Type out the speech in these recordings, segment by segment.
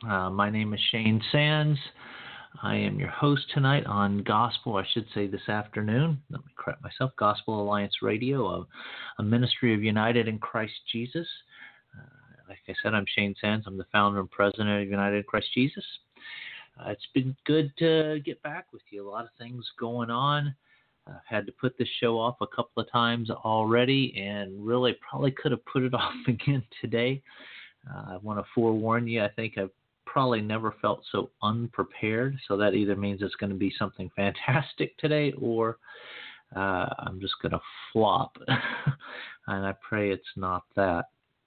My name is Shane Sands. I am your host tonight on Gospel, I should say this afternoon. Let me correct myself. Gospel Alliance Radio, a ministry of United in Christ Jesus. Like I said, I'm Shane Sands. I'm the founder and president of United in Christ Jesus. It's been good to get back with you. A lot of things going on. I've had to put this show off a couple of times already, and really probably could have put it off again today. I want to forewarn you, I think I've probably never felt so unprepared. So that either means it's going to be something fantastic today, or I'm just going to flop. And I pray it's not that.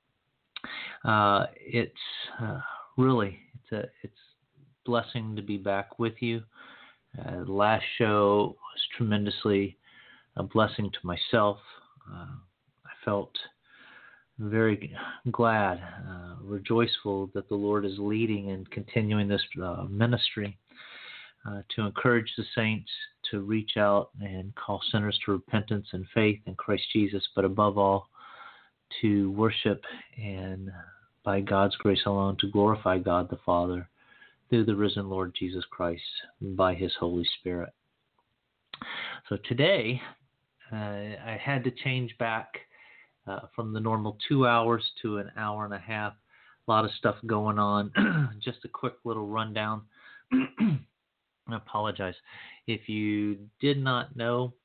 It's really it's a blessing to be back with you. The last show was tremendously a blessing to myself. I felt very glad, rejoiceful that the Lord is leading and continuing this ministry to encourage the saints to reach out and call sinners to repentance and faith in Christ Jesus, but above all, to worship and by God's grace alone to glorify God the Father through the risen Lord Jesus Christ by His Holy Spirit. So today, I had to change back from the normal 2 hours to an hour and a half. A lot of stuff going on. Just a quick little rundown. I apologize. If you did not know,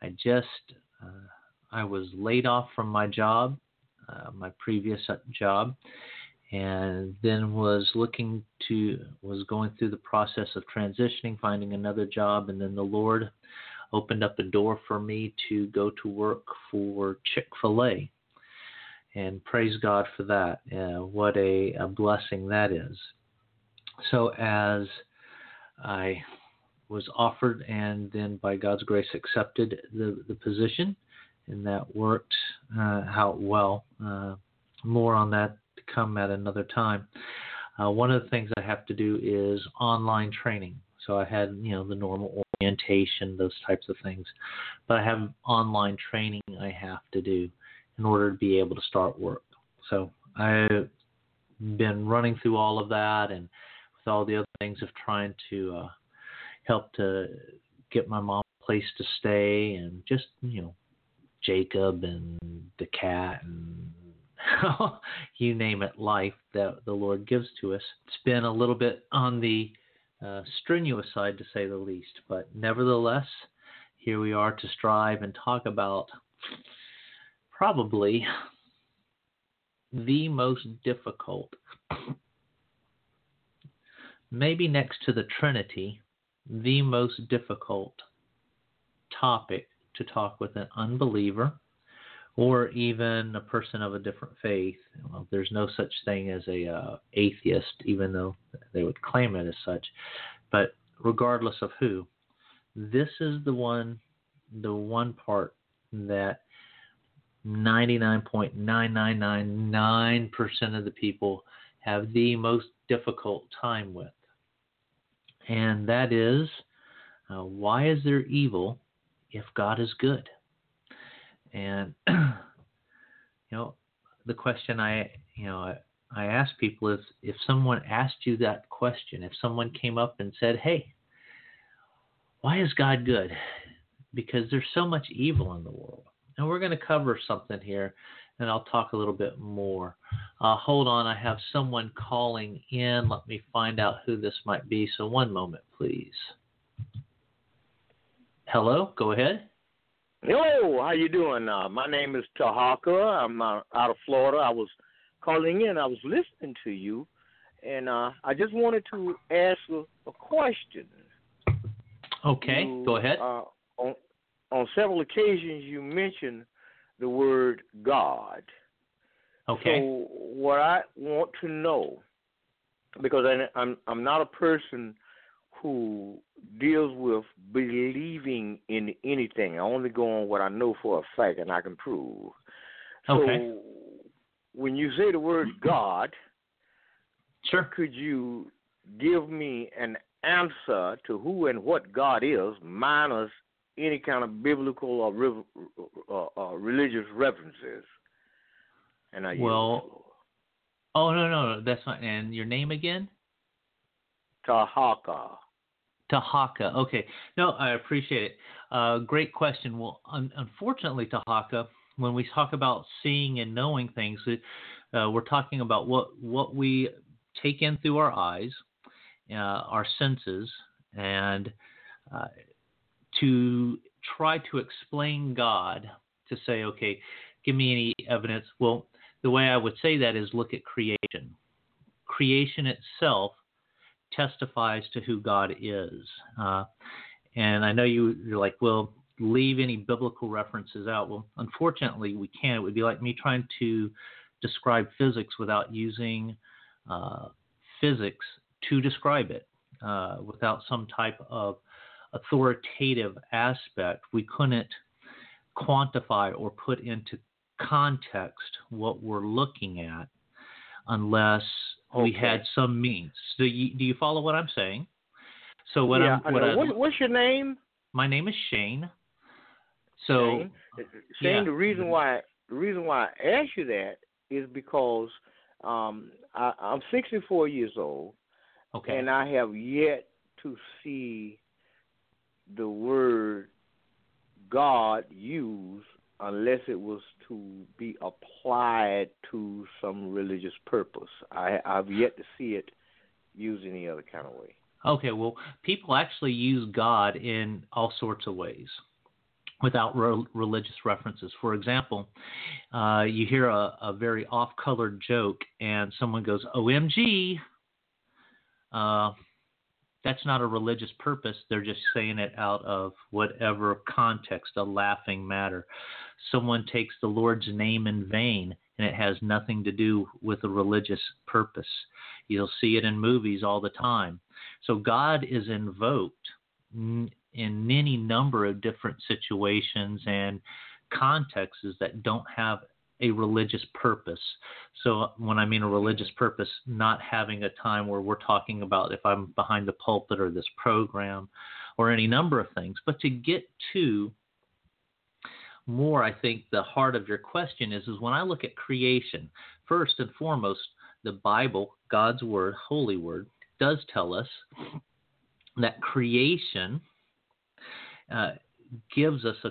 I was laid off from my job, my previous job, and then was going through the process of transitioning, finding another job, and then the Lord opened up a door for me to go to work for Chick-fil-A. And praise God for that. What a blessing that is. So as I was offered and then by God's grace accepted the position, and that worked out well. More on that to come at another time. One of the things I have to do is online training. So I had, the normal orientation, those types of things. But I have online training I have to do in order to be able to start work. So I've been running through all of that and with all the other things of trying to help to get my mom a place to stay and just, Jacob and the cat and you name it, life that the Lord gives to us. It's been a little bit on the strenuous side, to say the least, but nevertheless, here we are to strive and talk about probably the most difficult, maybe next to the Trinity, the most difficult topic to talk with an unbeliever or even a person of a different faith. Well, there's no such thing as a atheist, even though they would claim it as such. But regardless of who, this is the one part that 99.9999% of the people have the most difficult time with. And that is, why is there evil if God is good? And the question I ask people is, if someone asked you that question, if someone came up and said, "Hey, why is God good?" Because there's so much evil in the world. And we're going to cover something here, and I'll talk a little bit more. Hold on, I have someone calling in. Let me find out who this might be. So one moment, please. Hello, go ahead. Hello, how you doing? My name is Tahaka. I'm out of Florida. I was calling in. I was listening to you, and I just wanted to ask a question. Okay, go ahead. On several occasions, you mentioned the word God. Okay. So what I want to know, because I'm not a person who deals with believing in anything. I only go on what I know for a fact and I can prove. Okay. So when you say the word God, sure, could you give me an answer to who and what God is, minus any kind of biblical or religious references? And I no, that's fine. And your name again? Tahaka. Tahaka. Okay. No, I appreciate it. Great question. Well, unfortunately, Tahaka, when we talk about seeing and knowing things, we're talking about what we take in through our eyes, our senses, and to try to explain God, to say, okay, give me any evidence. Well, the way I would say that is look at creation. Creation itself testifies to who God is. And I know you're like, well, leave any biblical references out. Well, unfortunately, we can't. It would be like me trying to describe physics without using physics to describe it, without some type of authoritative aspect. We couldn't quantify or put into context what we're looking at unless we had some means. So do you follow what I'm saying? So what's your name? My name is Shane. So Shane, the reason why I asked you that is because I'm 64 years old, and I have yet to see the word God used unless it was to be applied to some religious purpose. I've yet to see it used any other kind of way. Okay, well, people actually use God in all sorts of ways without religious references. For example, you hear a very off-colored joke and someone goes, OMG. That's not a religious purpose. They're just saying it out of whatever context, a laughing matter. Someone takes the Lord's name in vain, and it has nothing to do with a religious purpose. You'll see it in movies all the time. So God is invoked in any number of different situations and contexts that don't have a religious purpose. So when I mean a religious purpose, not having a time where we're talking about if I'm behind the pulpit or this program or any number of things. But to get to more, I think the heart of your question is when I look at creation, first and foremost, the Bible, God's word, holy word, does tell us that creation gives us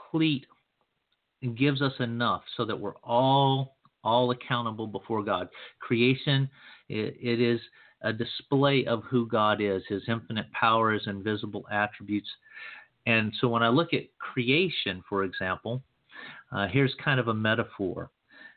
gives us enough so that we're all accountable before God. Creation, it is a display of who God is, his infinite power, his invisible attributes. And so when I look at creation, for example, here's kind of a metaphor.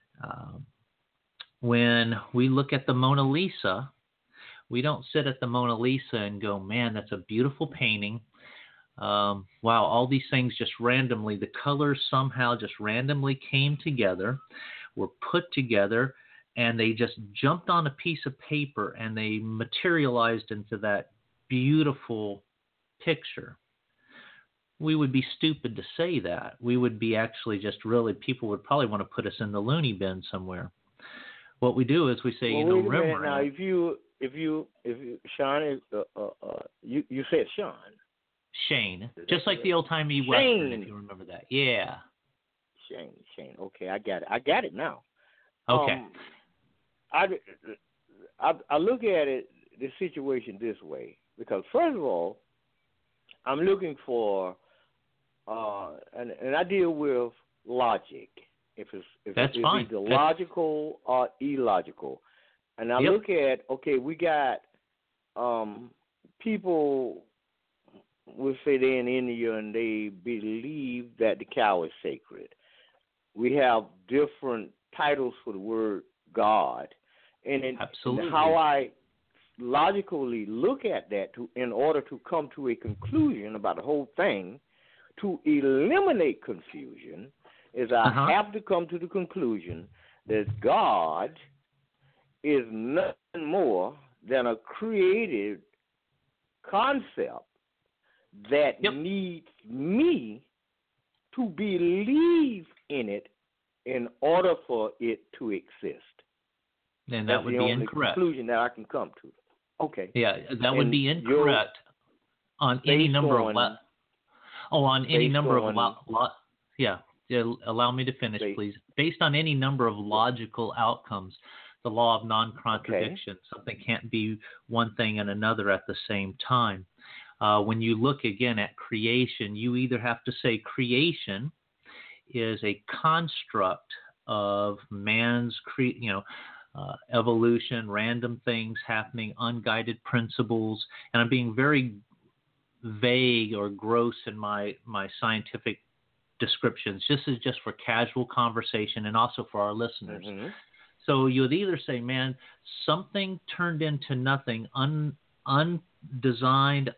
When we look at the Mona Lisa, we don't sit at the Mona Lisa and go, man, that's a beautiful painting. Wow, all these things just randomly, the colors somehow just randomly came together, were put together, and they just jumped on a piece of paper and they materialized into that beautiful picture. We would be stupid to say that. We would be actually just really, people would probably want to put us in the loony bin somewhere. What we do is we say, Rembrandt. Now, if you, Sean, you said Sean. Shane, just like the old-timey Western, if you remember that. Yeah. Shane. Okay, I got it now. Okay. I look at it, the situation this way, because first of all, I'm looking for, and I deal with logic. If That's it's fine. Either logical or illogical. And I look at, we got people will say they're in India and they believe that the cow is sacred. We have different titles for the word God. And Absolutely. How I logically look at that in order to come to a conclusion about the whole thing, to eliminate confusion, is I have to come to the conclusion that God is nothing more than a created concept that needs me to believe in it in order for it to exist. And that would be incorrect. Conclusion that I can come to. Okay. Yeah, that would be incorrect on any number of allow me to finish, please. Based on any number of logical outcomes. the law of non-contradiction. Okay. Something can't be one thing and another at the same time. When you look again at creation, you either have to say creation is a construct of man's evolution, random things happening, unguided principles, and I'm being very vague or gross in my scientific descriptions. This is just for casual conversation and also for our listeners. Mm-hmm. So you'd either say, man, something turned into nothing, undesigned,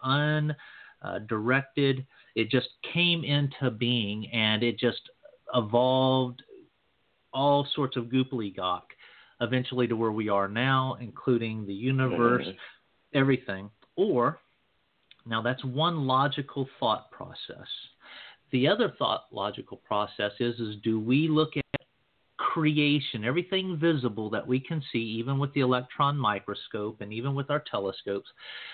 undirected. It just came into being, and it just evolved all sorts of gooply-gawk, eventually to where we are now, including the universe, everything. Or, now that's one logical thought process. The other thought logical process is do we look at creation, everything visible that we can see, even with the electron microscope and even with our telescopes,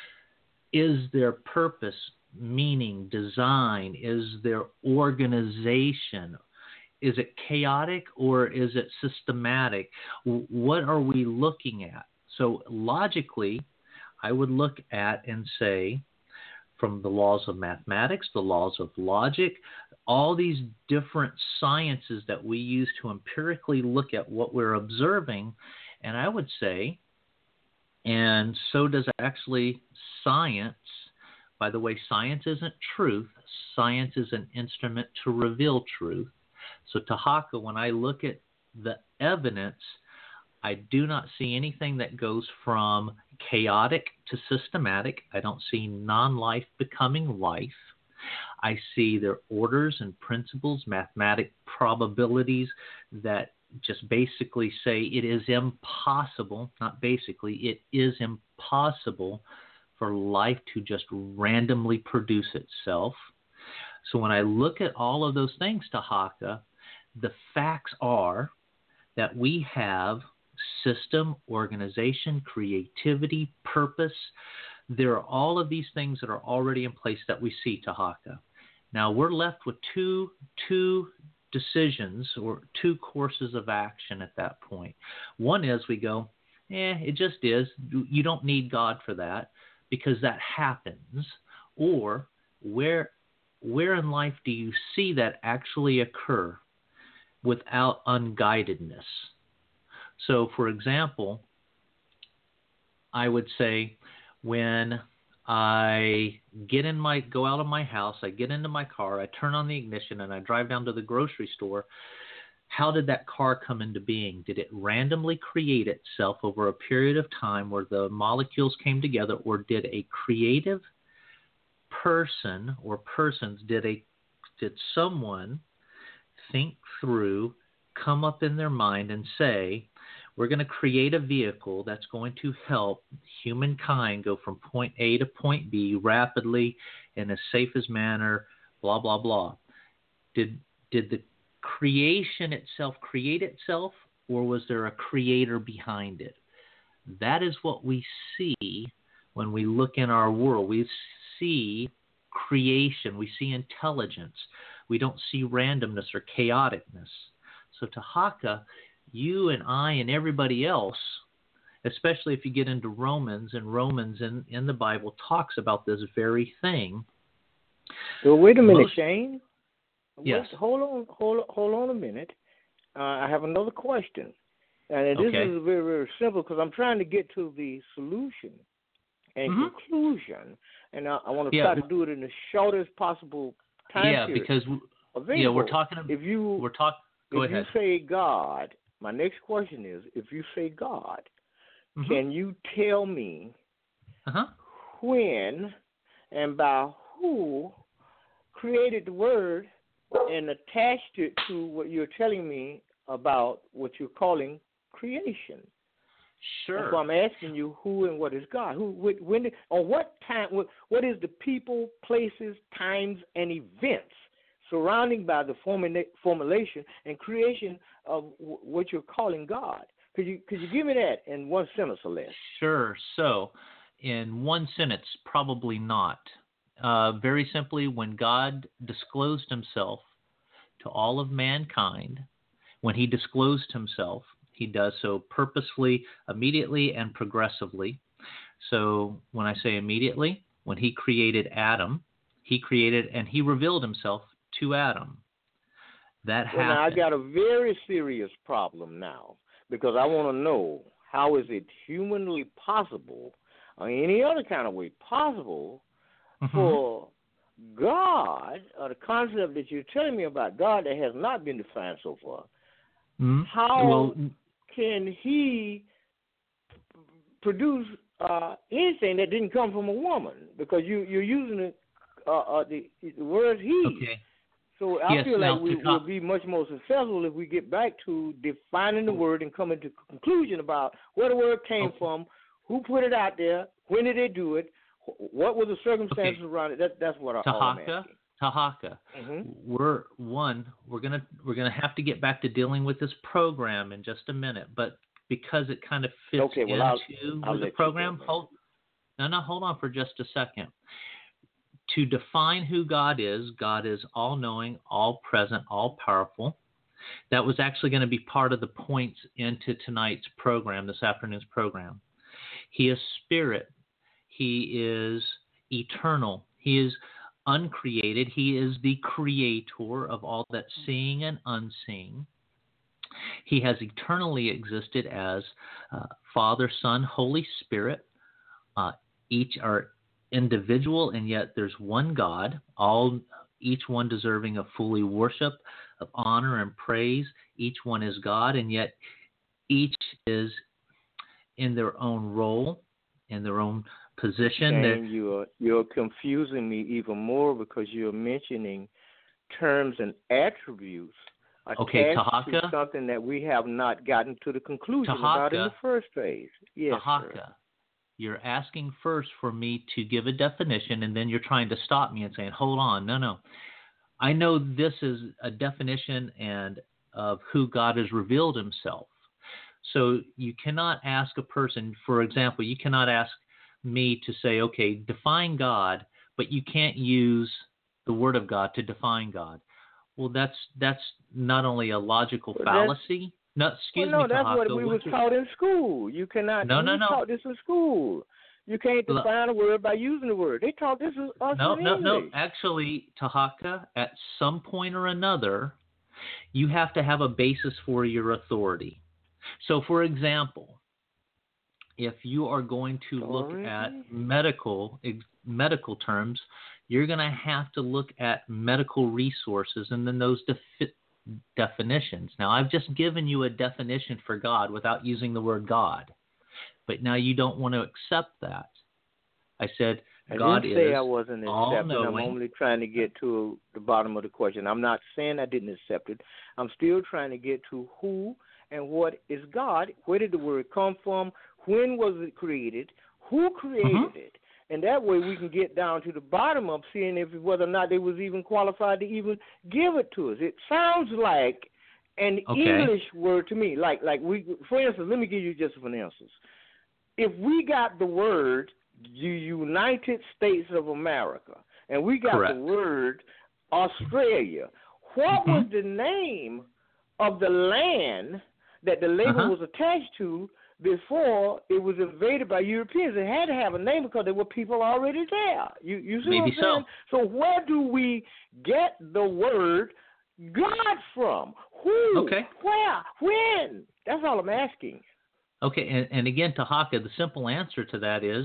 is there purpose, meaning, design? Is there organization? Is it chaotic or is it systematic? What are we looking at? So logically, I would look at and say, from the laws of mathematics, the laws of logic, all these different sciences that we use to empirically look at what we're observing, and I would say, and so does actually science. By the way, science isn't truth. Science is an instrument to reveal truth. So Tahaka, when I look at the evidence, I do not see anything that goes from chaotic to systematic. I don't see non-life becoming life. I see their orders and principles, mathematic probabilities that just basically say it is impossible, not basically, it is impossible for life to just randomly produce itself. So when I look at all of those things, Tahaka, the facts are that we have system, organization, creativity, purpose. There are all of these things that are already in place that we see, Tahaka. Now we're left with two decisions or two courses of action at that point. One is we go, it just is. You don't need God for that because that happens. Or where in life do you see that actually occur without unguidedness? So, for example, I would say when I go out of my house, I get into my car, I turn on the ignition, and I drive down to the grocery store, how did that car come into being? Did it randomly create itself over a period of time where the molecules came together, or did a creative person or persons, did someone think through, come up in their mind and say, we're going to create a vehicle that's going to help humankind go from point A to point B rapidly in as safest manner, blah, blah, blah. Did the creation itself create itself, or was there a creator behind it? That is what we see when we look in our world. We see creation. We see intelligence. We don't see randomness or chaoticness. So Tahaka, you and I and everybody else, especially if you get into Romans, and Romans in the Bible talks about this very thing. So wait a minute, Shane. Yes. Hold on a minute. I have another question. And this is very, very simple because I'm trying to get to the solution and conclusion. And I want to try to do it in the shortest possible time period. Because available. We're talking. Go ahead. You say God, my next question is: if you say God, can you tell me when and by who created the word and attached it to what you're telling me about what you're calling creation? Sure. So I'm asking you who and what is God? When, on what time? What is the people, places, times, and events surrounding by the formulation and creation of what you're calling God? Could you give me that in one sentence or less? Sure. So, in one sentence, probably not. Very simply, when God disclosed himself to all of mankind, when he disclosed himself, He does so purposefully, immediately, and progressively. So when I say immediately, when he created Adam, he created and he revealed himself to Adam. That happened. Well, now I got a very serious problem now, because I want to know, how is it humanly possible, or any other kind of way possible, for God, or the concept that you're telling me about God that has not been defined so far, how can he produce anything that didn't come from a woman? Because you're using the word he. Okay. So I feel like we will be much more successful if we get back to defining the word and coming to a conclusion about where the word came from, who put it out there, when did they do it, what were the circumstances around it. That's what I'm asking. Tahaka. We're gonna have to get back to dealing with this program in just a minute, but because it kind of fits into the program, hold on for just a second. To define who God is all-knowing, all-present, all-powerful. That was actually going to be part of the points into tonight's program, this afternoon's program. He is spirit. He is eternal. He is uncreated. He is the creator of all that's seeing and unseen. He has eternally existed as Father, Son, Holy Spirit. Each are individual, and yet there's one God, each one deserving of fully worship, of honor and praise. Each one is God, and yet each is in their own role, in their own position. And you're confusing me even more, because you're mentioning terms and attributes attached to something that we have not gotten to the conclusion about in the first phase. Yes, Tahaka. You're asking first for me to give a definition, and then you're trying to stop me and saying, hold on, no. I know this is a definition and of who God has revealed himself. So you cannot ask a person, for example, you cannot ask me to say, okay, define God, but you can't use the word of God to define God. Well, that's not only a logical fallacy. No, excuse me, that's Tahaka, what we was taught in school. You cannot. No. Taught this in school. You can't define a word by using the word. They taught this in English. No. Actually, Tahaka, at some point or another, you have to have a basis for your authority. So, for example, if you are going to look at medical terms, you're going to have to look at medical resources and then those definitions. Now, I've just given you a definition for God without using the word God, but now you don't want to accept that. I said God is all-knowing. I didn't say I wasn't accepting. I'm only trying to get to the bottom of the question. I'm not saying I didn't accept it. I'm still trying to get to who and what is God. Where did the word come from? When was it created? Who created it? And that way we can get down to the bottom of seeing whether or not they was even qualified to even give it to us. It sounds like an English word to me. Like we, for instance, let me give you just an instance. If we got the word the United States of America and we got the word Australia, what was the name of the land that the label was attached to before it was invaded by Europeans? It had to have a name because there were people already there. You see Maybe what I'm saying? So where do we get the word God from? Who? Okay. Where? When? That's all I'm asking. Okay, and again, Tahaka, the simple answer to that is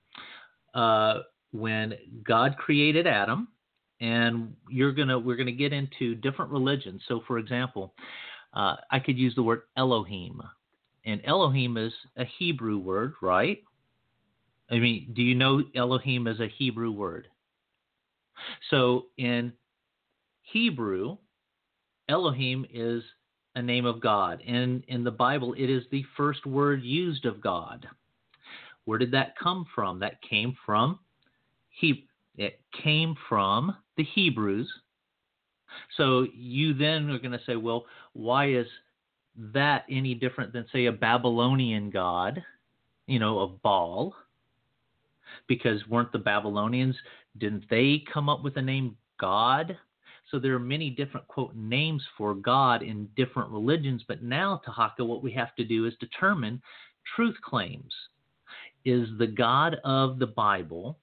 when God created Adam, and we're gonna get into different religions. So, for example, I could use the word Elohim. And Elohim is a Hebrew word, right? I mean, do you know Elohim is a Hebrew word? So in Hebrew, Elohim is a name of God. And in the Bible, it is the first word used of God. Where did that come from? That came from it came from the Hebrews. So you then are going to say, well, why is that any different than, say, a Babylonian god, of Baal? Because weren't the Babylonians, didn't they come up with the name God? So there are many different, quote, names for God in different religions. But now, Tahaka, what we have to do is determine truth claims. Is the God of the Bible,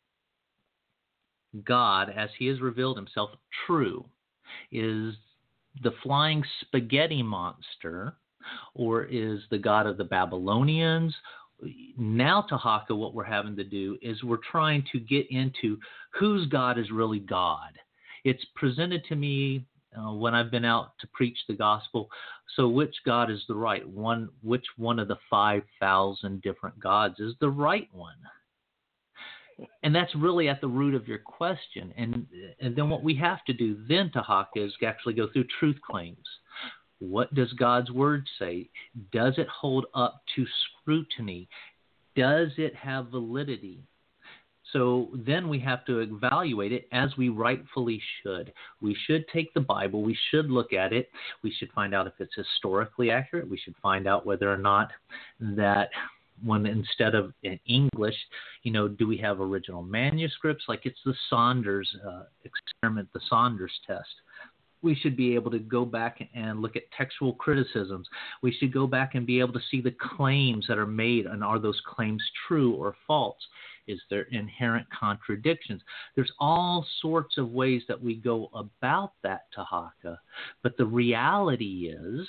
God as he has revealed himself, true? Is the flying spaghetti monster, or is the God of the Babylonians? Now, Tahaka, what we're having to do is we're trying to get into whose God is really God. It's presented to me when I've been out to preach the gospel. So which God is the right one? Which one of the 5,000 different gods is the right one? And that's really at the root of your question. And then what we have to do then, Tahaka, is actually go through truth claims. What does God's word say? Does it hold up to scrutiny? Does it have validity? So then we have to evaluate it as we rightfully should. We should take the Bible. We should look at it. We should find out if it's historically accurate. We should find out whether or not that when instead of in English, do we have original manuscripts? Like it's the Saunders experiment, the Saunders test. We should be able to go back and look at textual criticisms. We should go back and be able to see the claims that are made, and are those claims true or false? Is there inherent contradictions? There's all sorts of ways that we go about that, Tahaka. But the reality is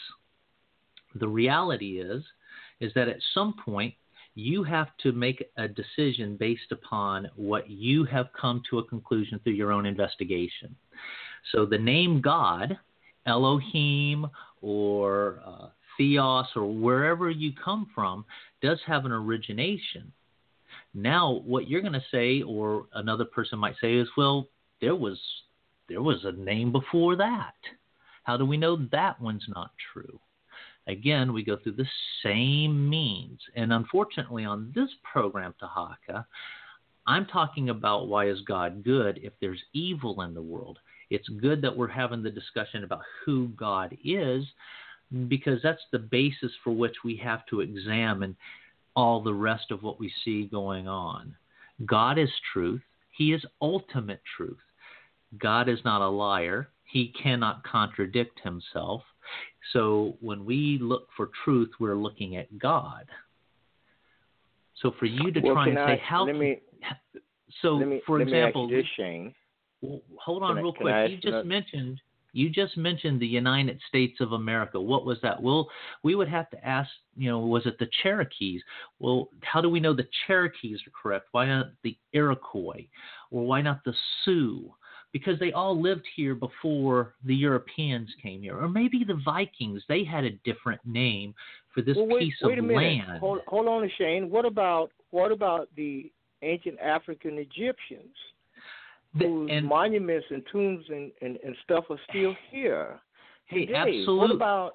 that at some point you have to make a decision based upon what you have come to a conclusion through your own investigation. So the name God, Elohim or Theos or wherever you come from, does have an origination. Now, what you're going to say, or another person might say, is, well, there was a name before that. How do we know that one's not true? Again, we go through the same means. And unfortunately, on this program, Tahaka, I'm talking about why is God good if there's evil in the world. It's good that we're having the discussion about who God is, because that's the basis for which we have to examine all the rest of what we see going on. God is truth. He is ultimate truth. God is not a liar. He cannot contradict himself. So when we look for truth, we're looking at God. So for you to try and say how... Let me ask you this, Shane. Well, hold on real quick. You just mentioned the United States of America. What was that? Well, we would have to ask, was it the Cherokees? Well, how do we know the Cherokees are correct? Why not the Iroquois? Or why not the Sioux? Because they all lived here before the Europeans came here. Or maybe the Vikings, they had a different name for this piece of land. Hold on, Shane. What about the ancient African Egyptians? Whose monuments and tombs and stuff are still here today. Hey, absolutely. What about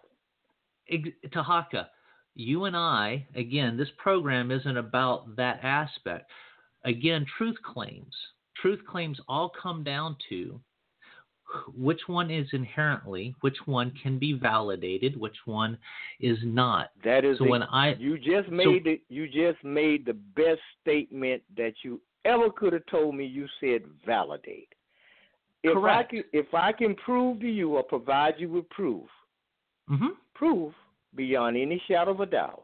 Tahaka? You and I, again, this program isn't about that aspect. Again, truth claims. Truth claims all come down to which one is inherently, which one can be validated, which one is not. That is you just made the best statement that you ever could have told me. You said validate. Correct. If I can prove to you or provide you with proof, proof beyond any shadow of a doubt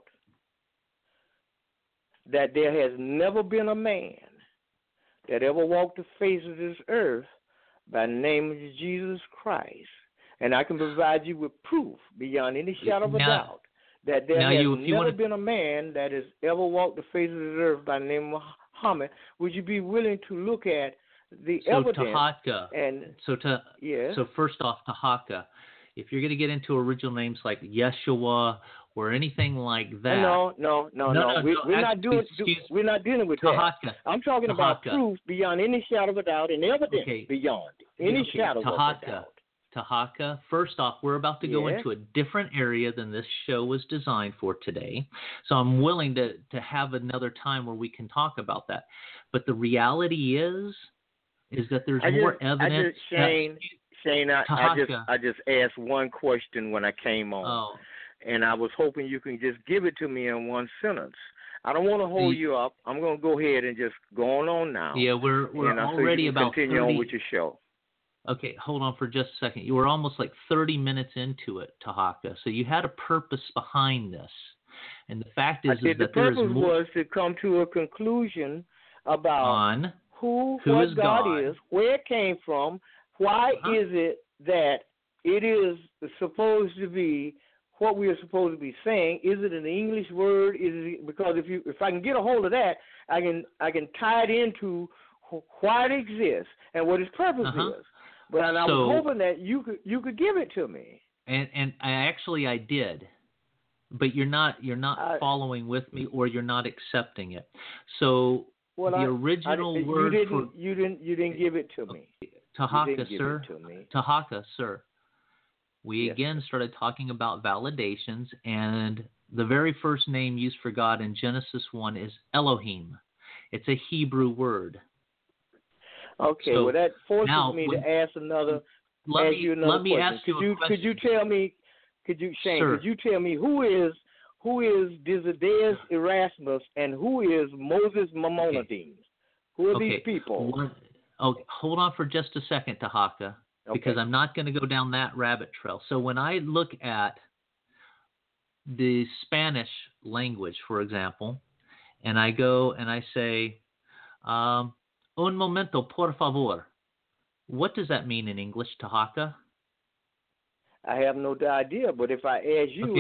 that there has never been a man that ever walked the face of this earth by the name of Jesus Christ, and I can provide you with proof beyond any shadow of a doubt that there has never been a man that has ever walked the face of this earth by the name of Muhammad. Would you be willing to look at the evidence? Tahaka. So first off, Tahaka, if you're going to get into original names like Yeshua or anything like that. No. We're not dealing with Tahaka. that. I'm talking about proof beyond any shadow of a doubt and evidence beyond any shadow of a doubt. Tahaka, first off, we're about to go into a different area than this show was designed for today. So I'm willing to have another time where we can talk about that. But the reality is that there's more evidence. Shane, I just asked one question when I came on, and I was hoping you can just give it to me in one sentence. I don't want to hold you up. I'm going to go ahead and just go on now. Yeah, we're already so you can about continue 30, on with your show. Okay, hold on for just a second. You were almost like 30 minutes into it, Tahaka. So you had a purpose behind this. And the fact is the that there is purpose more was to come to a conclusion about on what is God is, where it came from, why is it that it is supposed to be what we are supposed to be saying. Is it an English word? Is it, because if I can get a hold of that, I can tie it into why it exists and what its purpose is. But I was hoping that you could give it to me. And I did. But you're not following with me, or you're not accepting it. So the original word you didn't give it to me. Tahaka, sir. Tahaka, sir. We again started talking about validations, and the very first name used for God in Genesis 1 is Elohim. It's a Hebrew word. Okay, so, well that forces me to ask another. Let me question. Ask you a question. Could you tell me? Shane, sir. Could you tell me who is Desiderius Erasmus and who is Moses Maimonides? Okay. Who are these people? Hold on for just a second, Tahaka, because I'm not going to go down that rabbit trail. So when I look at the Spanish language, for example, and I go and I say, un momento, por favor, what does that mean in English, Tahaka? I have no idea, but if I ask you,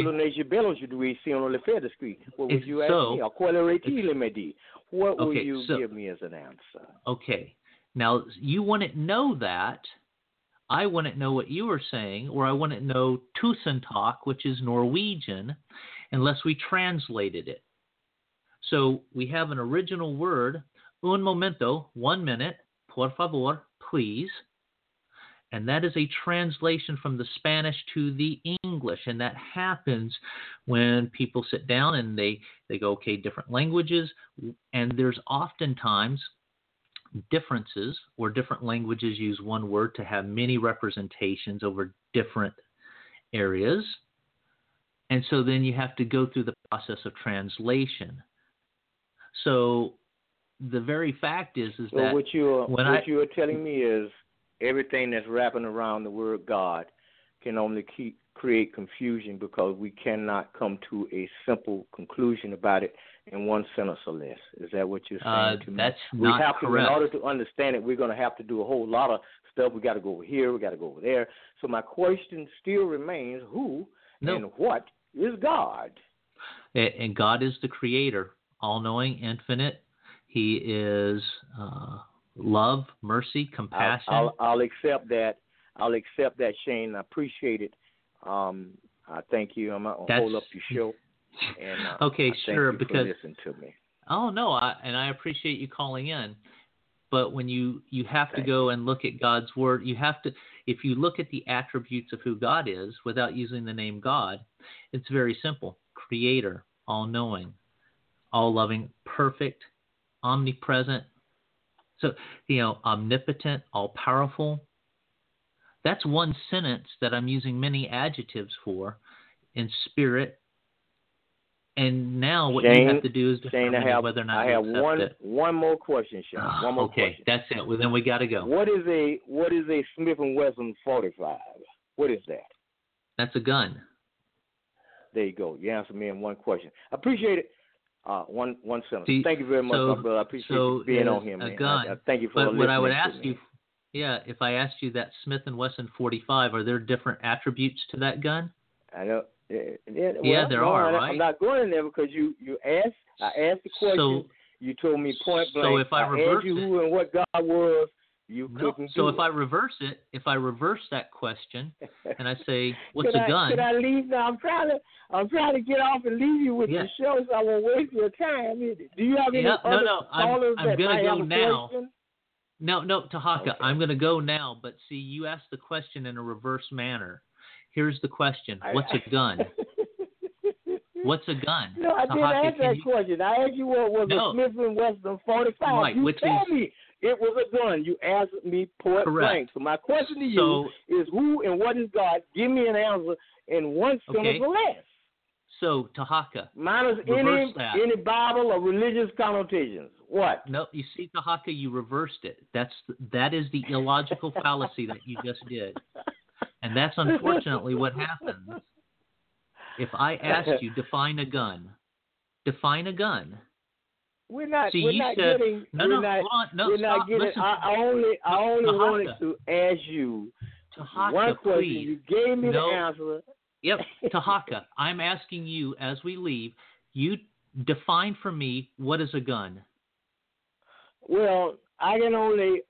what would you ask me? What will you give me as an answer? Okay. Now, you wouldn't know that. I wouldn't know what you were saying, or I wouldn't know Tusentak, which is Norwegian, unless we translated it. So we have an original word, un momento, 1 minute, por favor, please. And that is a translation from the Spanish to the English. And that happens when people sit down and they go, okay, different languages. And there's oftentimes differences where different languages use one word to have many representations over different areas. And so then you have to go through the process of translation. So the very fact is that what you are telling me is everything that's wrapping around the word God can only create confusion because we cannot come to a simple conclusion about it in one sentence or less. Is that what you're saying to me? That's not correct. In order to understand it, we're going to have to do a whole lot of stuff. We got to go over here. We got to go over there. So my question still remains: who and what is God? And God is the Creator, all-knowing, infinite. He is love, mercy, compassion. I'll accept that. Shane. I appreciate it. I thank you. I'm going to hold up your show. And, okay, sure. Because listen to me. Oh no, I appreciate you calling in. But when you have to go and look at God's word, you have to. If you look at the attributes of who God is without using the name God, it's very simple: Creator, all-knowing, all-loving, perfect, omnipresent. So, omnipotent, all-powerful. That's one sentence that I'm using many adjectives for in spirit. And now what you have to do is determine whether or not you accept it. One more question, Shane. One more question. Okay, that's it. Well, then we got to go. What is a Smith & Wesson 45? What is that? That's a gun. There you go. You answered me in one question. I appreciate it. One sentence. Thank you very much, my brother. I appreciate you being on here, man. I thank you for listening. But what I would ask you, if I asked you that Smith & Wesson 45, are there different attributes to that gun? I know. There are, right? I'm not going in there because you asked. I asked the question. You told me point blank. So if I reverse you who and what God was, you couldn't. So if I reverse that question, and I say, "What's a gun?" Could I leave now? I'm trying to get off and leave you with the show, so I won't waste your time. Do you have any other callers that might have a question? No, Tahaka. Okay. I'm going to go now. But see, you asked the question in a reverse manner. Here's the question: what's a gun? What's a gun? No, I didn't ask that question. I asked you what was a Smith & Wesson 45. Right, you told me it was a gun. You asked me point blank. So my question to you is who and what is God? Give me an answer in one sentence or less. So, Tahaka. Minus any Bible or religious connotations. What? No, you see, Tahaka, you reversed it. That is the illogical fallacy that you just did. And that's unfortunately what happens. If I asked you, define a gun. Define a gun. We're not. See, we're you not said, getting. no, we're no, not, hold on. No, we're stop. not getting. Listen. I only wanted Tahaka. to ask you Tahaka, one question. please. You gave me No. the answer. Yep, Tahaka, I'm asking you as we leave, you define for me what is a gun. Well, I can only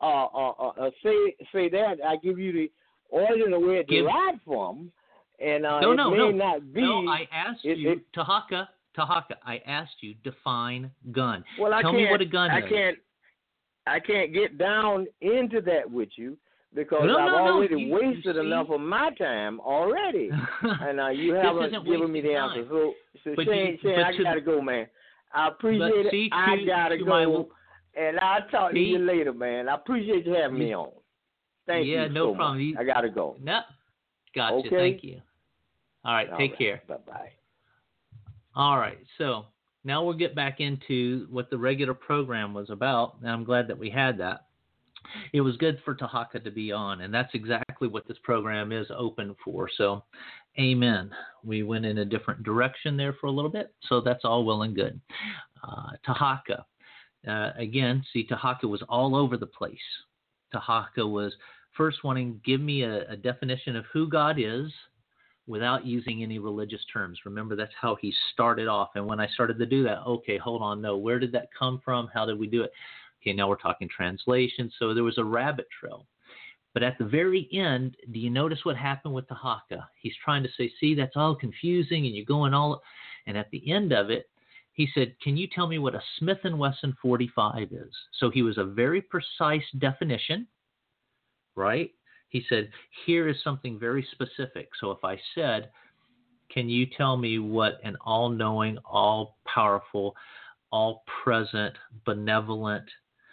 say that. I give you the origin of where it derived from, and it may not be. No, I asked you, Tahaka, I asked you, define gun. Well, Tell me what a gun is. I can't get down into that with you because I've already wasted enough of my time already, and you haven't given me the answer. So Shane, I gotta go, man. I appreciate it. I gotta go, and I'll talk to you later, man. I appreciate you having me on. Thank you. No problem. Much. I gotta go. No, gotcha. Okay? Thank you. All right, take care. Bye-bye. All right, so now we'll get back into what the regular program was about, and I'm glad that we had that. It was good for Tahaka to be on, and that's exactly what this program is open for. So, amen. We went in a different direction there for a little bit, so that's all well and good. Tahaka. Again, see, Tahaka was all over the place. Tahaka was first wanting to give me a definition of who God is without using any religious terms. Remember, that's how he started off. And when I started to do that, okay, hold on, no, where did that come from? How did we do it? Okay, now we're talking translation. So there was a rabbit trail. But at the very end, do you notice what happened with Tahaka? He's trying to say, see, that's all confusing, and you're going all... And at the end of it, he said, can you tell me what a Smith & Wesson 45 is? So he was a very precise definition, right? He said, here is something very specific. So if I said, can you tell me what an all-knowing, all-powerful, all-present, benevolent,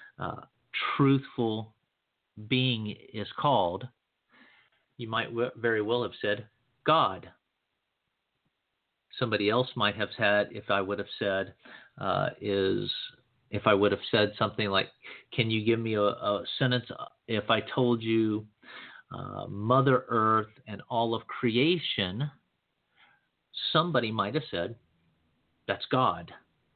truthful being is called, you might very well have said, God. Somebody else might have said, if I would have said something like, can you give me a sentence if I told you Mother Earth and all of creation, somebody might have said, that's God.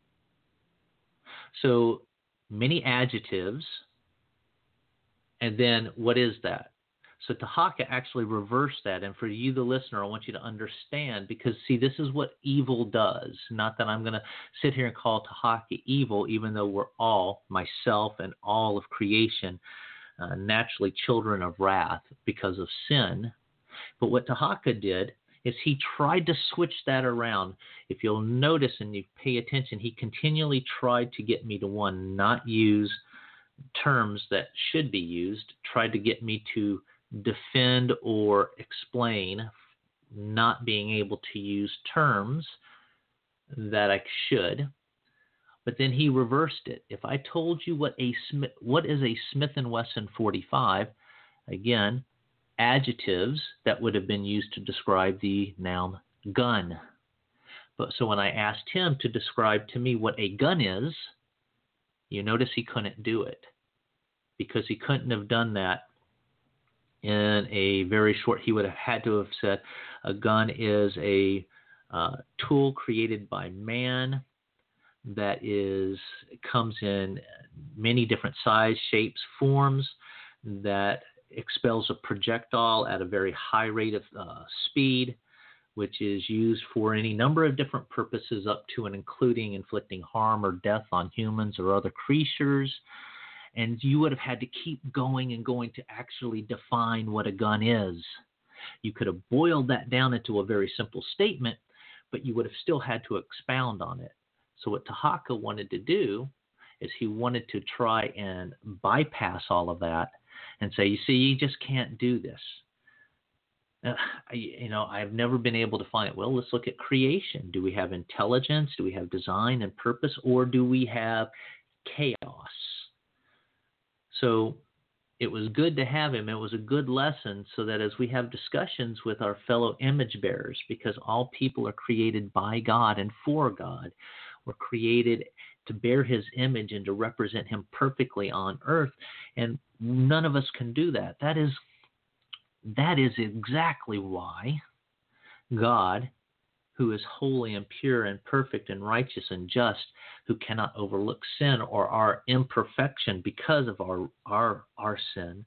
So many adjectives, and then what is that? So Tahaka actually reversed that. And for you, the listener, I want you to understand, because, see, this is what evil does. Not that I'm going to sit here and call Tahaka evil, even though we're all, myself and all of creation, naturally children of wrath because of sin. But what Tahaka did is he tried to switch that around. If you'll notice and you pay attention, he continually tried to get me to, one, not use terms that should be used, tried to get me to defend or explain not being able to use terms that I should. But then he reversed it. If I told you what is a Smith & Wesson 45, again, adjectives that would have been used to describe the noun gun. But so when I asked him to describe to me what a gun is, you notice he couldn't do it, because he couldn't have done that in a very short. He would have had to have said a gun is a tool created by man that comes in many different size, shapes, forms, that expels a projectile at a very high rate of speed, which is used for any number of different purposes, up to and including inflicting harm or death on humans or other creatures. And you would have had to keep going and going to actually define what a gun is. You could have boiled that down into a very simple statement, but you would have still had to expound on it. So what Tahaka wanted to do is he wanted to try and bypass all of that and say, you see, you just can't do this. I've never been able to find it. Well, let's look at creation. Do we have intelligence? Do we have design and purpose? Or do we have chaos? So it was good to have him. It was a good lesson, so that as we have discussions with our fellow image bearers, because all people are created by God and for God, we're created to bear his image and to represent him perfectly on earth. And none of us can do that. That is exactly why God, who is holy and pure and perfect and righteous and just, who cannot overlook sin or our imperfection because of our sin,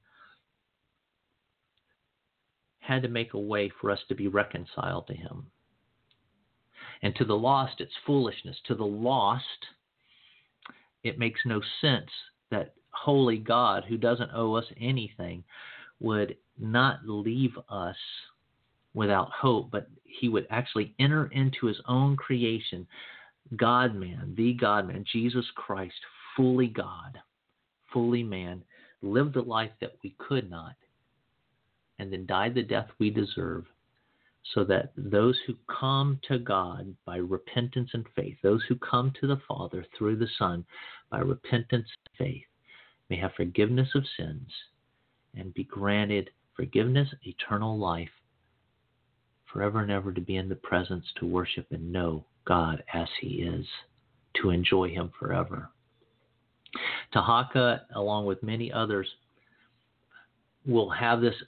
had to make a way for us to be reconciled to him. And to the lost, it's foolishness. To the lost, it makes no sense that holy God, who doesn't owe us anything, would not leave us without hope, but he would actually enter into his own creation, God-man, the God-man, Jesus Christ, fully God, fully man, lived the life that we could not, and then died the death we deserve, so that those who come to God by repentance and faith, those who come to the Father through the Son by repentance and faith, may have forgiveness of sins and be granted forgiveness, eternal life, forever and ever, to be in the presence, to worship and know God as he is, to enjoy him forever. Tahaka, along with many others, will have this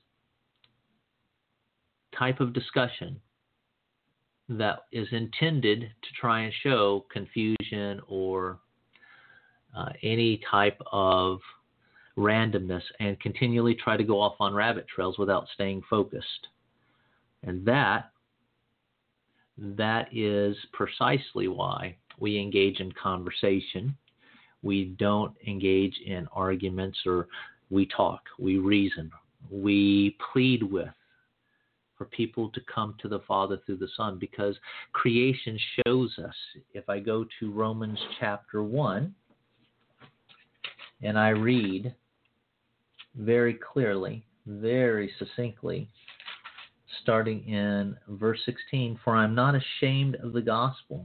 type of discussion that is intended to try and show confusion or any type of randomness, and continually try to go off on rabbit trails without staying focused. And that is precisely why we engage in conversation. We don't engage in arguments, or we talk, we reason, we plead with for people to come to the Father through the Son, because creation shows us. If I go to Romans chapter 1, and I read very clearly, very succinctly, starting in verse 16, "For I am not ashamed of the gospel,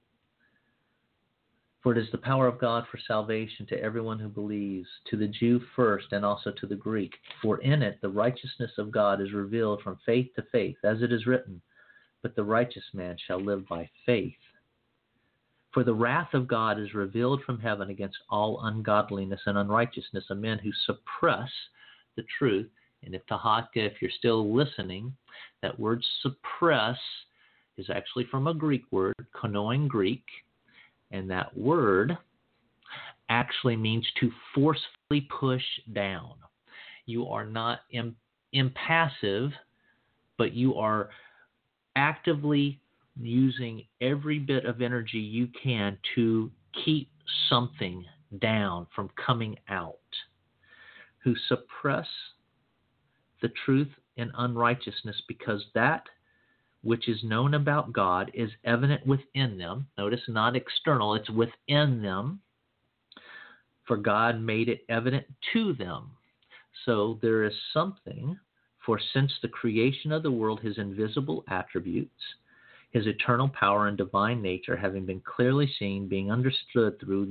for it is the power of God for salvation to everyone who believes, to the Jew first and also to the Greek. For in it the righteousness of God is revealed from faith to faith, as it is written, but the righteous man shall live by faith. For the wrath of God is revealed from heaven against all ungodliness and unrighteousness of men who suppress the truth." And if you're still listening, that word suppress is actually from a Greek word, koinoin Greek, and that word actually means to forcefully push down. You are not impassive, but you are actively using every bit of energy you can to keep something down from coming out. Who suppress the truth in unrighteousness, because that which is known about God is evident within them. Notice, not external, it's within them. For God made it evident to them. So there is something, for since the creation of the world, his invisible attributes, his eternal power and divine nature, having been clearly seen, being understood through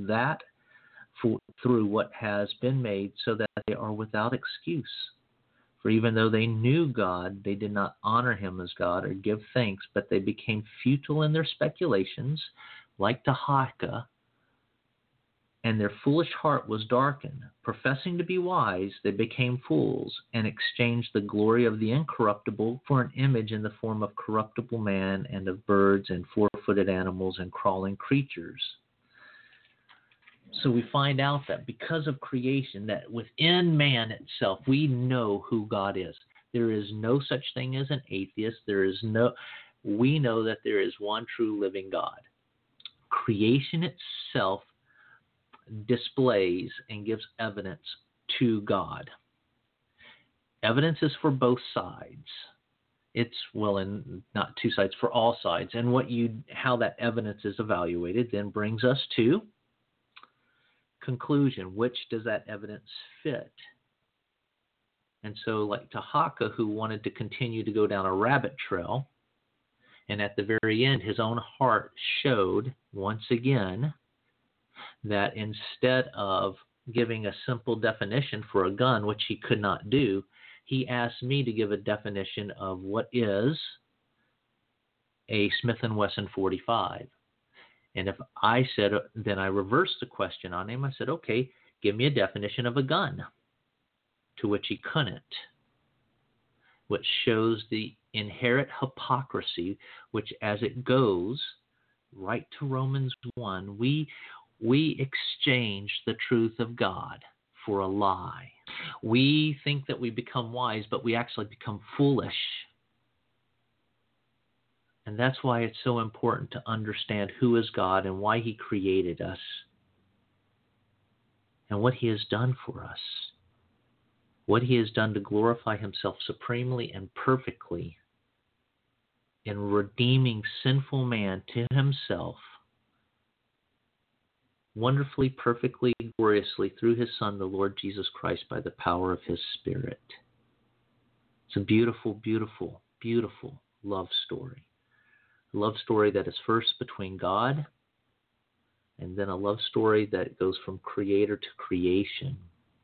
what has been made, so that they are without excuse. For even though they knew God, they did not honor him as God or give thanks, but they became futile in their speculations, like Tahaka, and their foolish heart was darkened. Professing to be wise, they became fools, and exchanged the glory of the incorruptible for an image in the form of corruptible man, and of birds, and four-footed animals, and crawling creatures. So we find out that because of creation, that within man itself, we know who God is. There is no such thing as an atheist. We know that there is one true living God. Creation itself displays and gives evidence to God. Evidence is for both sides. It's, and not two sides, for all sides. And how that evidence is evaluated then brings us to conclusion. Which does that evidence fit? And so, like Tahaka, who wanted to continue to go down a rabbit trail, and at the very end, his own heart showed once again that instead of giving a simple definition for a gun, which he could not do, he asked me to give a definition of what is a Smith & Wesson .45. And if I said, then I reversed the question on him. I said, okay, give me a definition of a gun. To which he couldn't, which shows the inherent hypocrisy, which as it goes right to Romans 1, we exchange the truth of God for a lie. We think that we become wise, but we actually become foolish. And that's why it's so important to understand who is God and why he created us and what he has done for us. What he has done to glorify himself supremely and perfectly in redeeming sinful man to himself, wonderfully, perfectly, gloriously through his Son, the Lord Jesus Christ, by the power of his Spirit. It's a beautiful, beautiful, beautiful love story. A love story that is first between God, and then a love story that goes from creator to creation.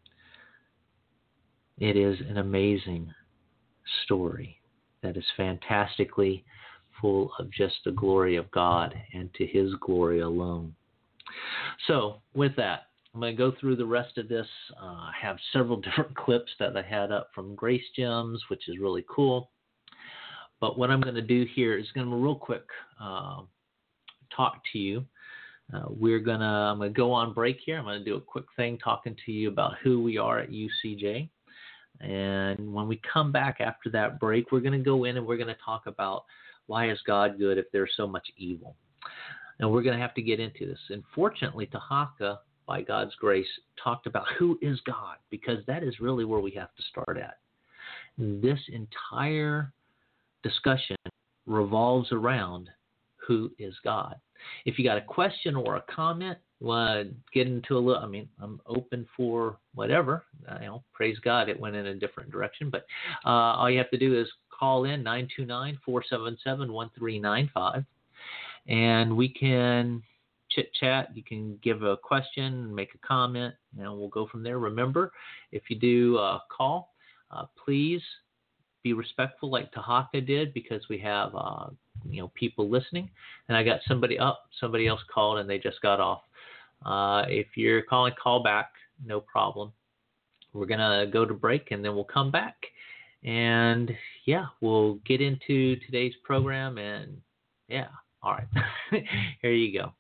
It is an amazing story that is fantastically full of just the glory of God and to his glory alone. So with that, I'm going to go through the rest of this. I have several different clips that I had up from Grace Gems, which is really cool. But what I'm going to do here is going to real quick talk to you. I'm going to go on break here. I'm going to do a quick thing talking to you about who we are at UCJ. And when we come back after that break, we're going to go in and we're going to talk about why is God good if there's so much evil. And we're going to have to get into this. And fortunately, Tahaka, by God's grace, talked about who is God, because that is really where we have to start at. This entire discussion revolves around who is God. If you got a question or a comment, want to get into a little, I'm open for whatever. Praise God, it went in a different direction. But all you have to do is call in 929-477-1395, and we can chit-chat. You can give a question, make a comment, and we'll go from there. Remember, if you do call, please be respectful like Tahaka did, because we have people listening. And I got somebody else called and they just got off. If you're calling, call back, no problem. We're going to go to break and then we'll come back. And we'll get into today's program. And all right, here you go.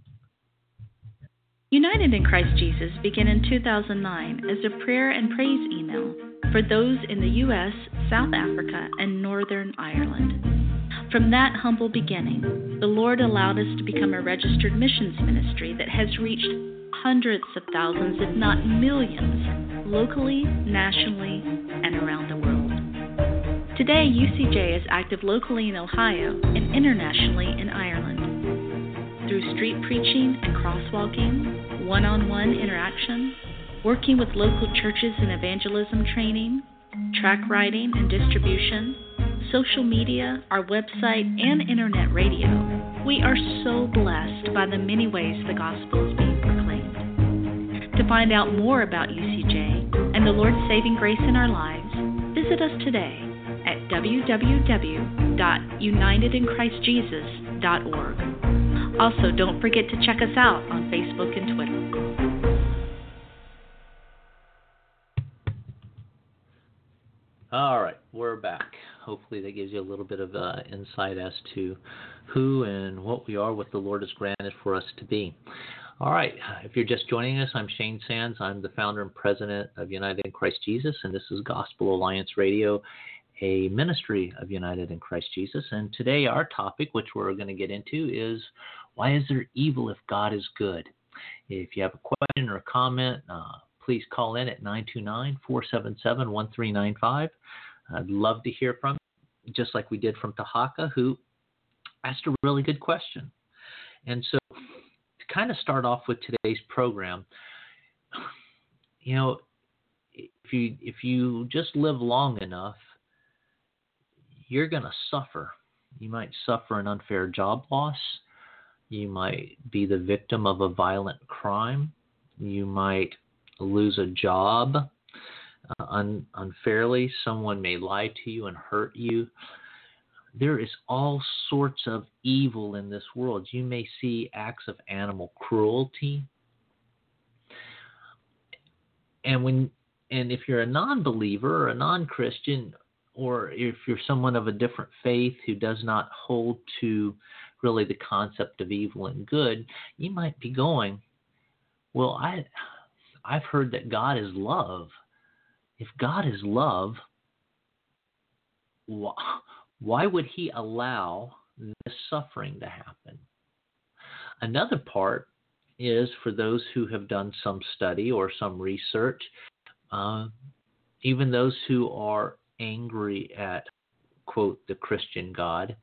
United in Christ Jesus began in 2009 as a prayer and praise email for those in the U.S., South Africa, and Northern Ireland. From that humble beginning, the Lord allowed us to become a registered missions ministry that has reached hundreds of thousands, if not millions, locally, nationally, and around the world. Today, UCJ is active locally in Ohio and internationally in Ireland. Through street preaching and crosswalking, one-on-one interaction, working with local churches in evangelism training, track writing and distribution, social media, our website, and internet radio, we are so blessed by the many ways the gospel is being proclaimed. To find out more about UCJ and the Lord's saving grace in our lives, visit us today at www.unitedinchristjesus.org. Also, don't forget to check us out on Facebook and Twitter. All right, we're back. Hopefully that gives you a little bit of insight as to who and what we are, what the Lord has granted for us to be. All right, if you're just joining us, I'm Shane Sands. I'm the founder and president of United in Christ Jesus, and this is Gospel Alliance Radio, a ministry of United in Christ Jesus. And today our topic, which we're going to get into, is why is there evil if God is good? If you have a question or a comment, please call in at 929-477-1395. I'd love to hear from you, just like we did from Tahaka, who asked a really good question. And so to kind of start off with today's program, if you just live long enough, you're going to suffer. You might suffer an unfair job loss. You might be the victim of a violent crime. You might lose a job unfairly. Someone may lie to you and hurt you. There is all sorts of evil in this world. You may see acts of animal cruelty. And if you're a non-believer or a non-Christian, or if you're someone of a different faith who does not hold to really the concept of evil and good, you might be going, well, I've heard that God is love. If God is love, why would he allow this suffering to happen? Another part is for those who have done some study or some research, even those who are angry at, quote, the Christian God.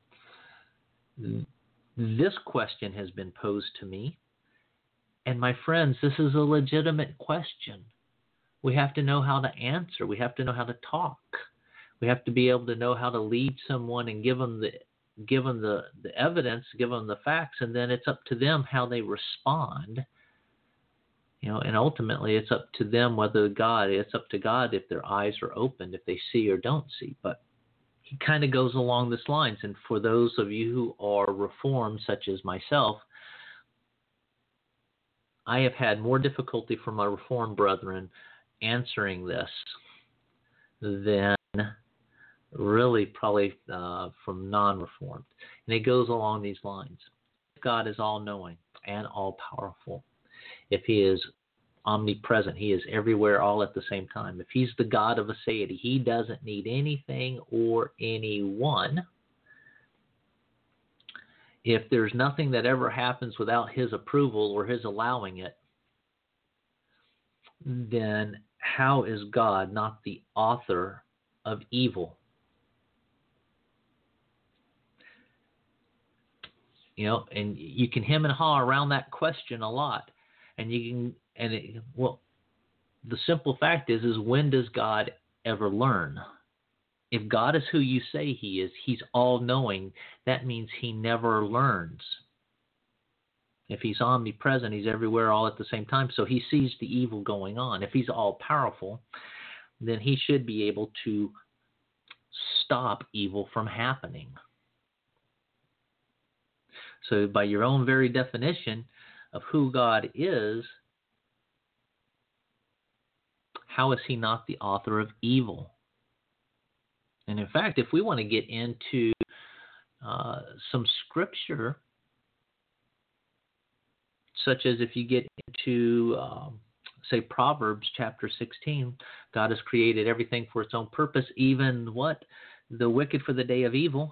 This question has been posed to me. And my friends, this is a legitimate question. We have to know how to answer. We have to know how to talk. We have to be able to know how to lead someone and give them the evidence, give them the facts, and then it's up to them how they respond. And ultimately it's up to them it's up to God if their eyes are opened, if they see or don't see. But he kind of goes along this lines. And for those of you who are Reformed, such as myself, I have had more difficulty from my Reformed brethren answering this than really probably from non-Reformed. And it goes along these lines. God is all-knowing and all-powerful. If he is omnipresent, he is everywhere all at the same time. If he's the God of aseity, he doesn't need anything or anyone. If there's nothing that ever happens without his approval or his allowing it, then how is God not the author of evil? And you can hem and haw around that question a lot. And the simple fact is when does God ever learn? If God is who you say he is, he's all-knowing, that means he never learns. If he's omnipresent, he's everywhere all at the same time, so he sees the evil going on. If he's all-powerful, then he should be able to stop evil from happening. So by your own very definition of who God is, how is he not the author of evil? And in fact, if we want to get into some scripture, such as if you get into, say, Proverbs chapter 16, God has created everything for its own purpose, even what? The wicked for the day of evil.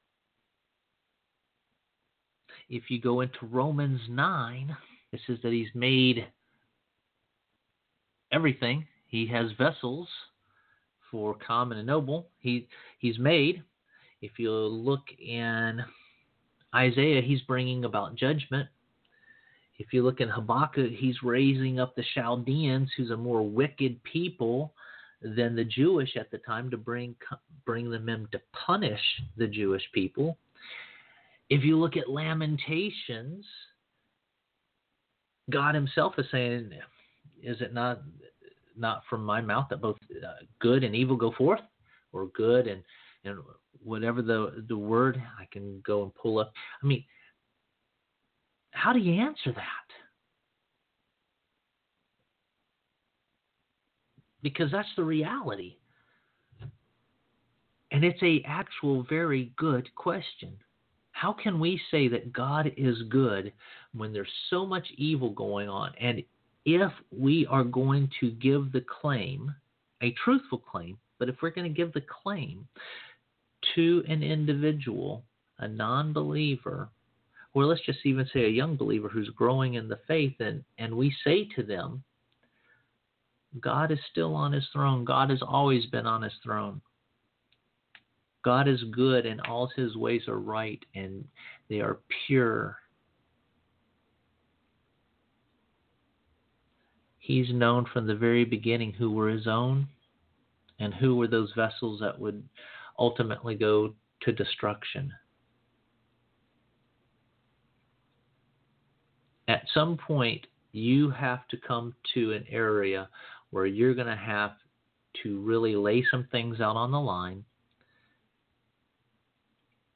If you go into Romans 9, it says that he's made everything. He has vessels for common and noble. He's made. If you look in Isaiah, he's bringing about judgment. If you look in Habakkuk, he's raising up the Chaldeans, who's a more wicked people than the Jewish at the time, to bring them in to punish the Jewish people. If you look at Lamentations, God himself is saying, is it not from my mouth that both good and evil go forth? Or good and whatever the word, I can go and pull up. I mean, how do you answer that? Because that's the reality. And it's a actual very good question. How can we say that God is good when there's so much evil going on? And if we are going to give the claim, a truthful claim, but if we're going to give the claim to an individual, a non-believer, or let's just even say a young believer who's growing in the faith, and we say to them, God is still on his throne. God has always been on his throne. God is good and all his ways are right and they are pure. He's known from the very beginning who were his own and who were those vessels that would ultimately go to destruction. At some point, you have to come to an area where you're going to have to really lay some things out on the line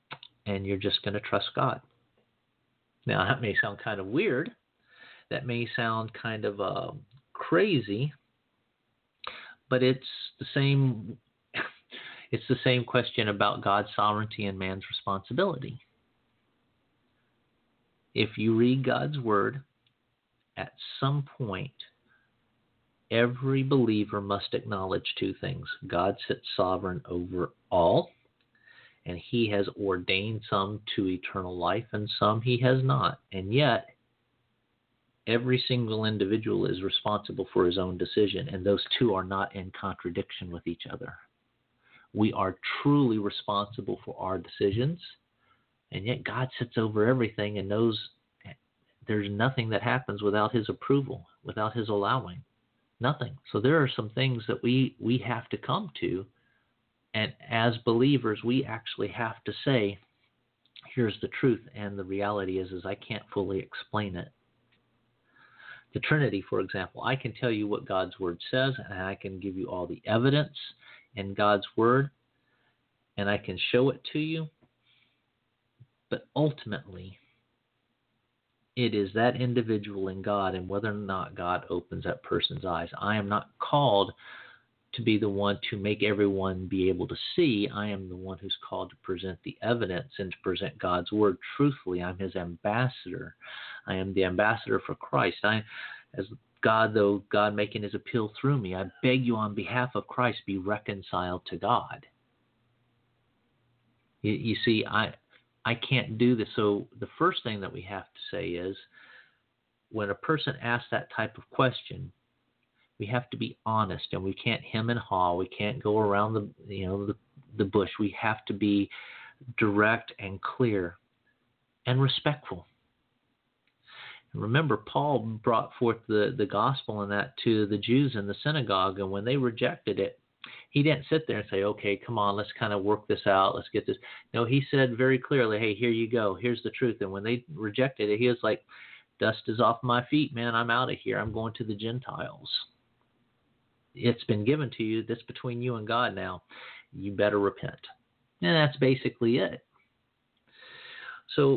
and you're just going to trust God. Now, that may sound kind of weird. That may sound kind of crazy, but it's the same. It's the same question about God's sovereignty and man's responsibility. If you read God's word, at some point, every believer must acknowledge two things. God sits sovereign over all, and he has ordained some to eternal life, and some he has not. And yet, every single individual is responsible for his own decision, and those two are not in contradiction with each other. We are truly responsible for our decisions, and yet God sits over everything and knows there's nothing that happens without his approval, without his allowing. Nothing. So there are some things that we have to come to, and as believers, we actually have to say, here's the truth, and the reality is I can't fully explain it. The Trinity, for example, I can tell you what God's word says, and I can give you all the evidence in God's word, and I can show it to you, but ultimately, it is that individual in God and whether or not God opens that person's eyes. I am not called to be the one to make everyone be able to see. I am the one who's called to present the evidence and to present God's word truthfully. I'm his ambassador. I am the ambassador for Christ. As God, though God making his appeal through me, I beg you on behalf of Christ, be reconciled to God. You see, I can't do this. So the first thing that we have to say is, when a person asks that type of question, we have to be honest, and we can't hem and haw. We can't go around the bush. We have to be direct and clear and respectful. And remember, Paul brought forth the gospel and that to the Jews in the synagogue, and when they rejected it, he didn't sit there and say, okay, come on, let's kind of work this out. Let's get this. No, he said very clearly, hey, here you go. Here's the truth. And when they rejected it, he was like, dust is off my feet, man. I'm out of here. I'm going to the Gentiles. It's been given to you. That's between you and God now. You better repent. And that's basically it. So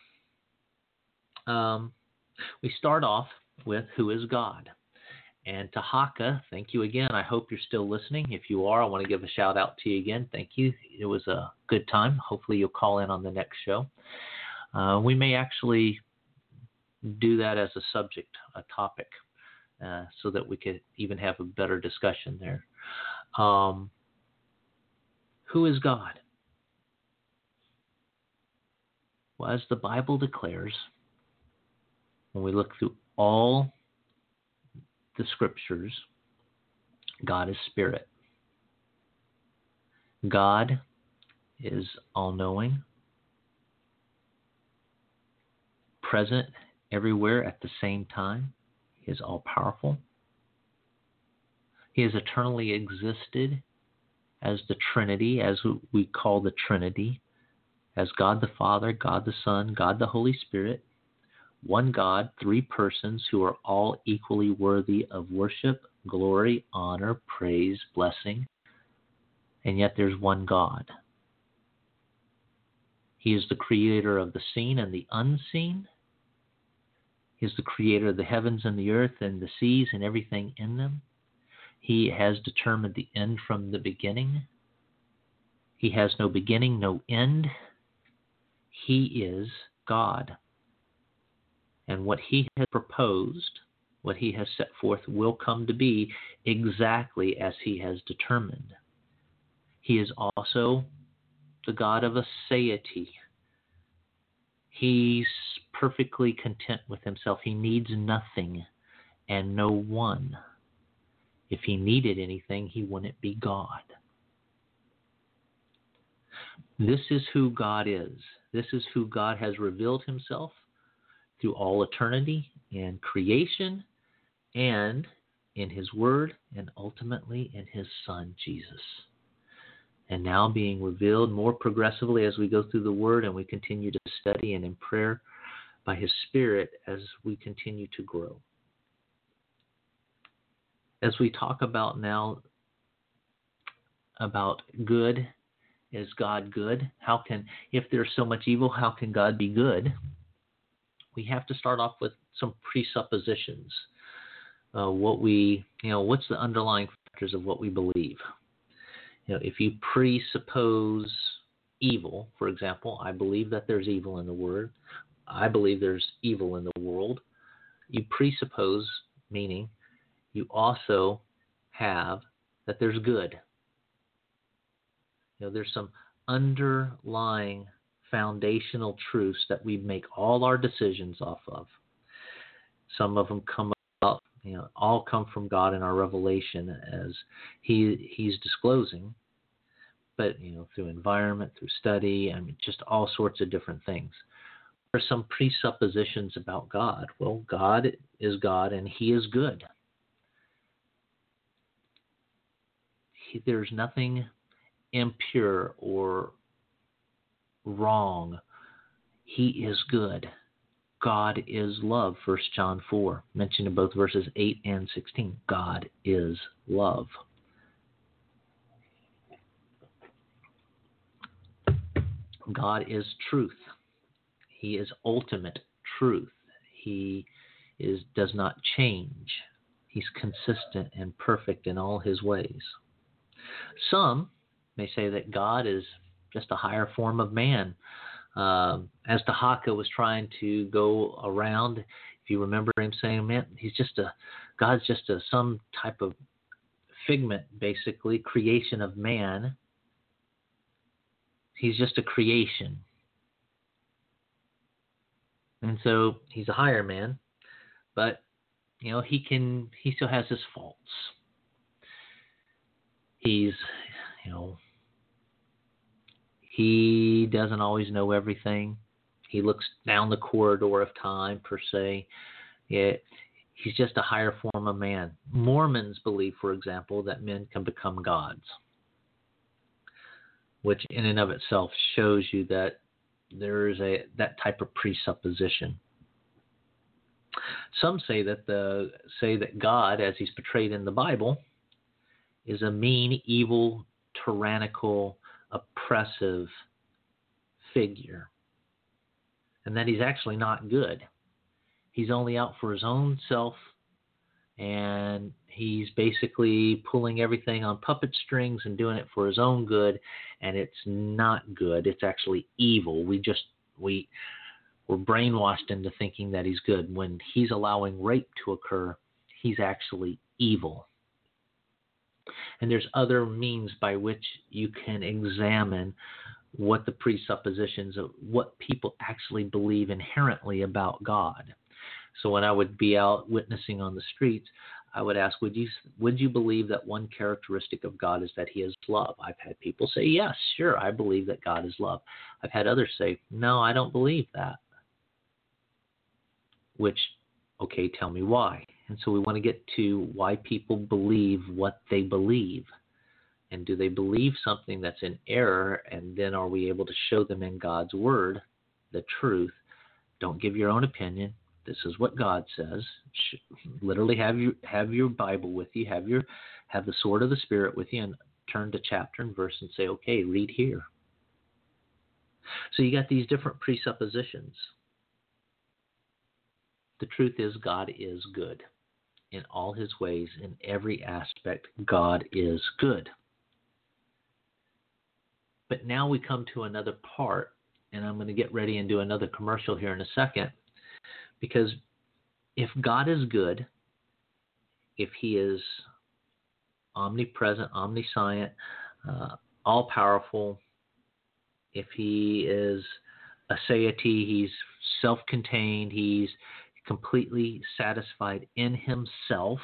we start off with, who is God? And Tahaka, thank you again. I hope you're still listening. If you are, I want to give a shout out to you again. Thank you. It was a good time. Hopefully you'll call in on the next show. We may actually do that as a subject, a topic, so that we could even have a better discussion there. Who is God? Well, as the Bible declares, when we look through all the scriptures, God is spirit. God is all-knowing, present everywhere at the same time. He is all-powerful. He has eternally existed as the Trinity, as we call the Trinity, as God the Father, God the Son, God the Holy Spirit. One God, three persons who are all equally worthy of worship, glory, honor, praise, blessing, and yet there's one God. He is the creator of the seen and the unseen. He is the creator of the heavens and the earth and the seas and everything in them. He has determined the end from the beginning. He has no beginning, no end. He is God. And what he has proposed, what he has set forth, will come to be exactly as he has determined. He is also the God of aseity. He's perfectly content with himself. He needs nothing and no one. If he needed anything, he wouldn't be God. This is who God is. This is who God has revealed himself through all eternity and creation, and in his word, and ultimately in his Son, Jesus. And now being revealed more progressively as we go through the word and we continue to study, and in prayer by his Spirit as we continue to grow. As we talk about now about good Is God good? If there's so much evil, how can God be good? We have to start off with some presuppositions. What's the underlying factors of what we believe? If you presuppose evil, for example, I believe that there's evil in the world. I believe there's evil in the world. You presuppose, meaning you also have that there's good. There's some underlying foundational truths that we make all our decisions off of. Some of them come out, all come from God in our revelation as He's disclosing, but through environment, through study, just all sorts of different things. There are some presuppositions about God. Well, God is God and He is good. There's nothing impure or wrong. He is good. God is love. 1 John 4, mentioned in both verses 8 and 16. God is love. God is truth. He is ultimate truth. He does not change. He's consistent and perfect in all His ways. Some may say that God is just a higher form of man. As Dahaka was trying to go around, if you remember him saying, man, God's just some type of figment, basically, creation of man. He's just a creation. And so he's a higher man, but he still has his faults. He doesn't always know everything. He looks down the corridor of time, per se. He's just a higher form of man. Mormons believe, for example, that men can become gods, which in and of itself shows you that there is that type of presupposition. Some say that God, as He's portrayed in the Bible, is a mean, evil, tyrannical, oppressive figure, and that He's actually not good. He's only out for His own self, and He's basically pulling everything on puppet strings and doing it for His own good, and it's not good. It's actually evil. We're brainwashed into thinking that He's good. When He's allowing rape to occur, He's actually evil. And there's other means by which you can examine what the presuppositions of what people actually believe inherently about God. So when I would be out witnessing on the streets, I would ask, would you believe that one characteristic of God is that He is love? I've had people say, yes, sure, I believe that God is love. I've had others say, no, I don't believe that. Which, okay, tell me why. And so we want to get to why people believe what they believe. And do they believe something that's in error? And then are we able to show them in God's Word the truth? Don't give your own opinion. This is what God says. Literally have your Bible with you. Have the sword of the Spirit with you, and turn to chapter and verse and say, okay, read here. So you got these different presuppositions. The truth is, God is good. In all His ways, in every aspect, God is good. But now we come to another part, and I'm going to get ready and do another commercial here in a second, because if God is good, if He is omnipresent, omniscient, all-powerful, if He is aseity, He's self-contained, He's completely satisfied in Himself,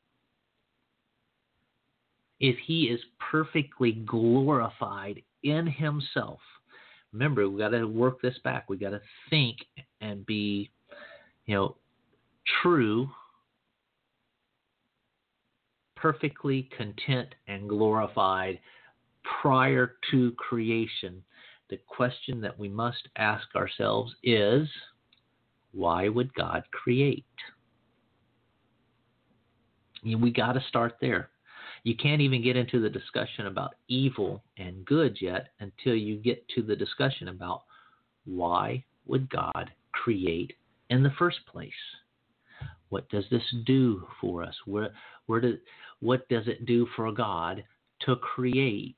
if He is perfectly glorified in Himself, remember, we got to work this back. We got to think and be, true, perfectly content and glorified prior to creation. The question that we must ask ourselves is, why would God create? We got to start there. You can't even get into the discussion about evil and good yet until you get to the discussion about why would God create in the first place? What does this do for us? What does it do for God to create?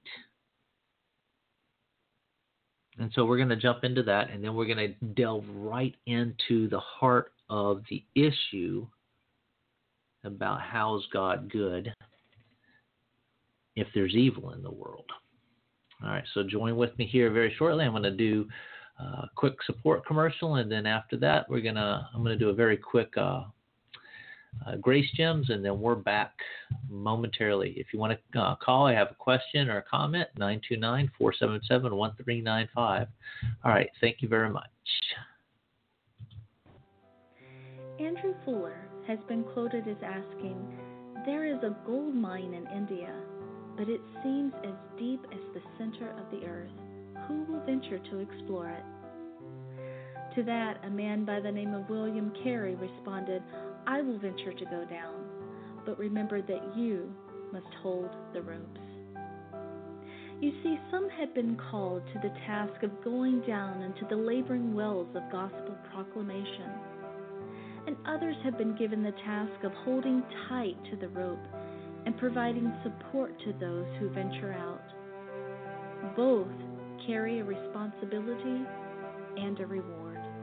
And so we're going to jump into that, and then we're going to delve right into the heart of the issue about how's God good if there's evil in the world. All right, so join with me here very shortly. I'm going to do a quick support commercial, and then after that, I'm going to do a very quick Grace Gems, and then we're back momentarily. If you want to call, I have a question or a comment, 929-477-1395. All right, thank you very much. Andrew Fuller has been quoted as asking, "There is a gold mine in India, but it seems as deep as the center of the earth. Who will venture to explore it?" To that, a man by the name of William Carey responded, "I will venture to go down, but remember that you must hold the ropes." You see, some had been called to the task of going down into the laboring wells of gospel proclamation, and others have been given the task of holding tight to the rope and providing support to those who venture out. Both carry a responsibility and a reward.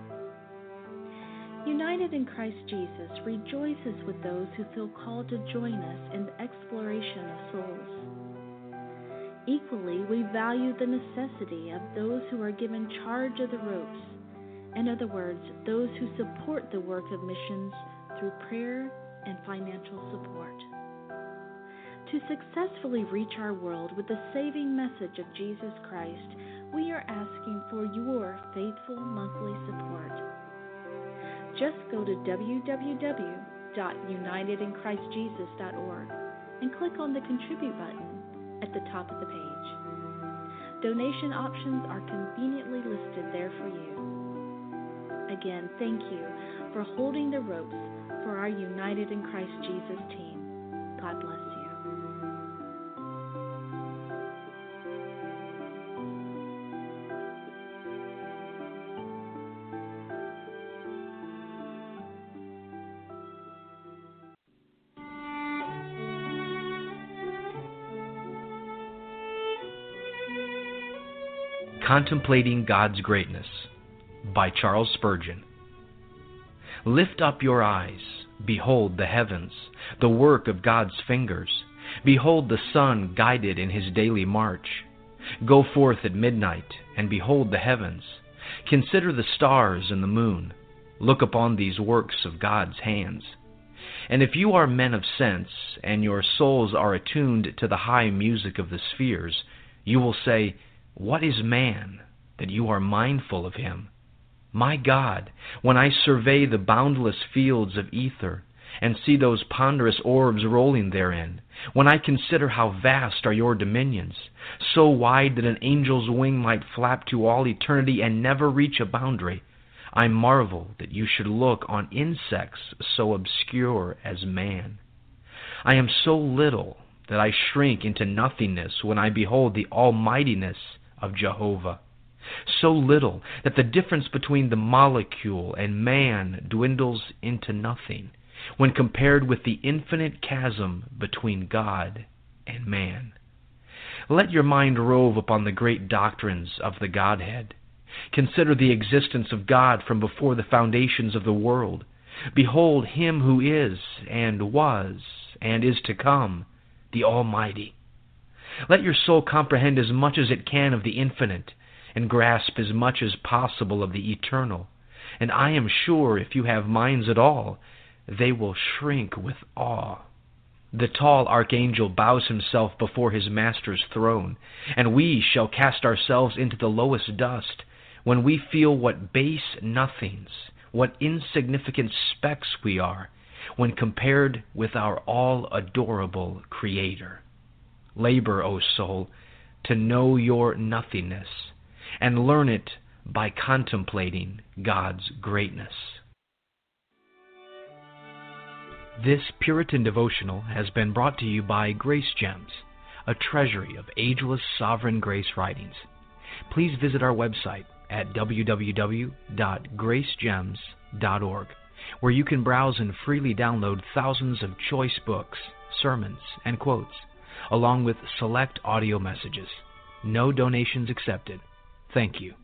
United in Christ Jesus rejoices with those who feel called to join us in the exploration of souls. Equally, we value the necessity of those who are given charge of the ropes, in other words, those who support the work of missions through prayer and financial support. To successfully reach our world with the saving message of Jesus Christ, we are asking for your faithful monthly support. Just go to www.unitedinchristjesus.org and click on the Contribute button at the top of the page. Donation options are conveniently listed there for you. Again, thank you for holding the ropes for our United in Christ Jesus team. God bless you. Contemplating God's Greatness by Charles Spurgeon. Lift up your eyes, behold the heavens, the work of God's fingers. Behold the sun guided in his daily march. Go forth at midnight, and behold the heavens. Consider the stars and the moon. Look upon these works of God's hands. And if you are men of sense, and your souls are attuned to the high music of the spheres, you will say, "What is man, that you are mindful of him? My God, when I survey the boundless fields of ether, and see those ponderous orbs rolling therein, when I consider how vast are your dominions, so wide that an angel's wing might flap to all eternity and never reach a boundary, I marvel that you should look on insects so obscure as man. I am so little that I shrink into nothingness when I behold the almightiness of Jehovah. So little that the difference between the molecule and man dwindles into nothing when compared with the infinite chasm between God and man. Let your mind rove upon the great doctrines of the Godhead. Consider the existence of God from before the foundations of the world. Behold him who is, and was, and is to come, the Almighty. Let your soul comprehend as much as it can of the infinite, and grasp as much as possible of the eternal. And I am sure if you have minds at all, they will shrink with awe. The tall archangel bows himself before his master's throne, and we shall cast ourselves into the lowest dust when we feel what base nothings, what insignificant specks we are when compared with our all-adorable Creator. Labor, O soul, to know your nothingness, and learn it by contemplating God's greatness. This Puritan devotional has been brought to you by Grace Gems, a treasury of ageless sovereign grace writings. Please visit our website at www.gracegems.org, where you can browse and freely download thousands of choice books, sermons, and quotes, along with select audio messages. No donations accepted. Thank you.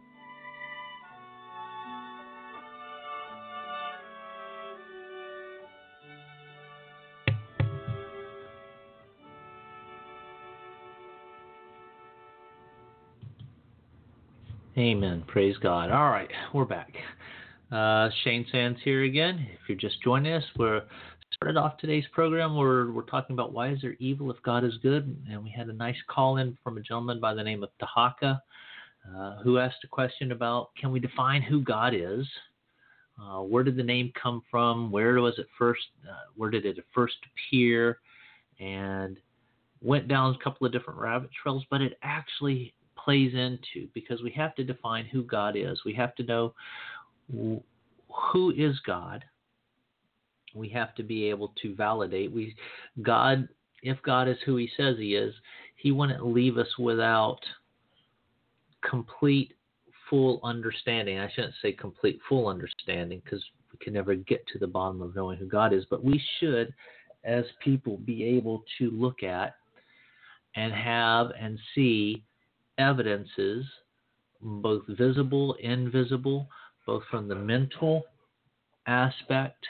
Amen. Praise God. All right, we're back. Shane Sands here again. If you're just joining us, we're started off today's program. We're talking about why is there evil if God is good, and we had a nice call in from a gentleman by the name of Tahaka, who asked a question about can we define who God is? Where did the name come from? Where was it first? Where did it first appear? And went down a couple of different rabbit trails, but it actually plays into, because we have to define who God is. We have to know who is God. We have to be able to validate. If God is who he says he is, he wouldn't leave us without complete, full understanding. I shouldn't say complete, full understanding, because we can never get to the bottom of knowing who God is. But we should, as people, be able to look at and have and see evidences, both visible, invisible, both from the mental aspect,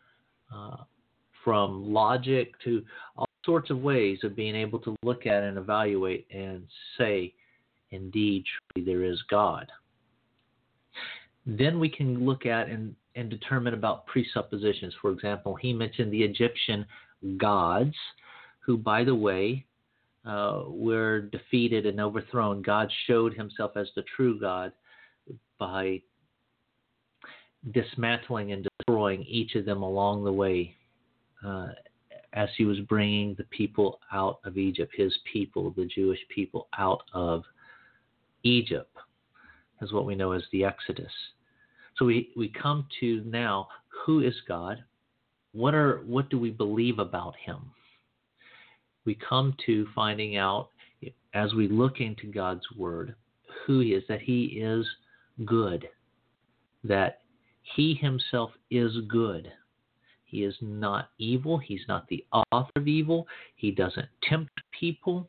from logic, to all sorts of ways of being able to look at and evaluate and say, indeed, truly there is God. Then we can look at and determine about presuppositions. For example, he mentioned the Egyptian gods, who, by the way, were defeated and overthrown. God showed himself as the true God by dismantling and destroying each of them along the way as he was bringing the people out of Egypt, his people, the Jewish people, out of Egypt, is what we know as the Exodus. So we come to now, who is God? What do we believe about him? We come to finding out, as we look into God's word, who he is, that he is good, that he himself is good. He is not evil. He's not the author of evil. He doesn't tempt people.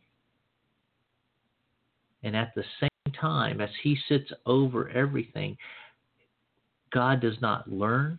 And at the same time, as he sits over everything, God does not learn.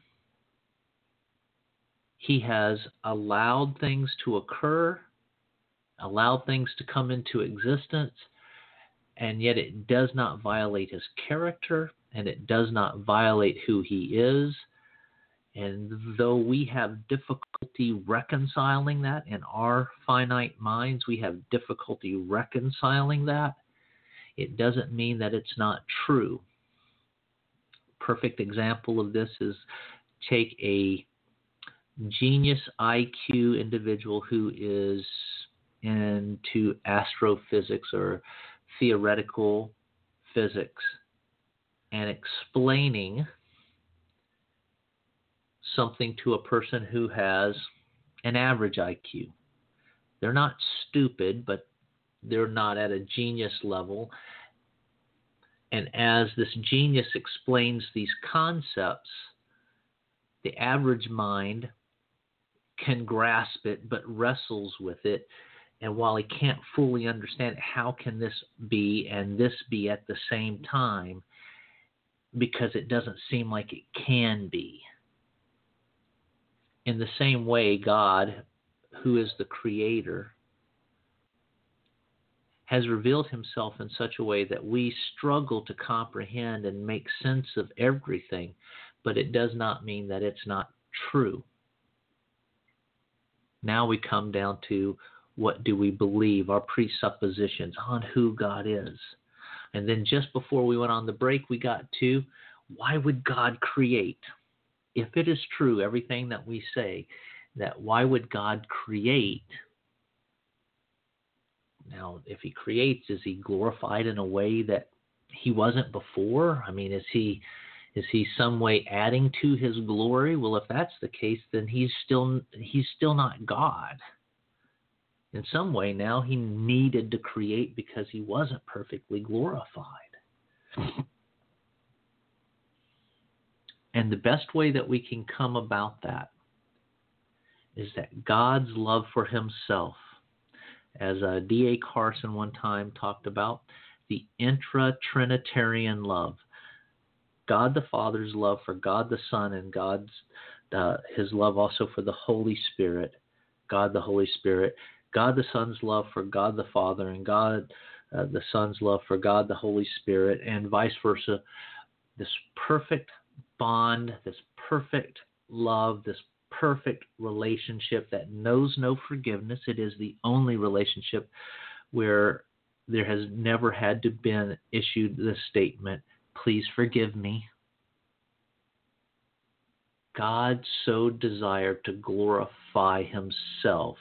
He has allowed things to occur, allowed things to come into existence, and yet it does not violate his character, and it does not violate who he is. And though we have difficulty reconciling that in our finite minds, we have difficulty reconciling that, it doesn't mean that it's not true. Perfect example of this is take a genius IQ individual who is into astrophysics or theoretical physics and explaining something to a person who has an average IQ. They're not stupid, but they're not at a genius level. And as this genius explains these concepts, the average mind can grasp it but wrestles with it. And while he can't fully understand it, how can this be and this be at the same time? Because it doesn't seem like it can be. In the same way, God, who is the creator, has revealed himself in such a way that we struggle to comprehend and make sense of everything, but it does not mean that it's not true. Now we come down to, what do we believe, our presuppositions on who God is. And then just before we went on the break, we got to, why would God create? If it is true, everything that we say, that why would God create? Now, if he creates, is he glorified in a way that he wasn't before? I mean, is he Is he some way adding to his glory? Well, if that's the case, then he's still not God. In some way now he needed to create because he wasn't perfectly glorified. And the best way that we can come about that is that God's love for himself, as D.A. Carson one time talked about, the intra-Trinitarian love. God the Father's love for God the Son, and his love also for the Holy Spirit, God the Holy Spirit, God the Son's love for God the Father, and God the Son's love for God the Holy Spirit, and vice versa. This perfect bond, this perfect love, this perfect relationship that knows no forgiveness. It is the only relationship where there has never had to been issued the statement, please forgive me. God so desired to glorify himself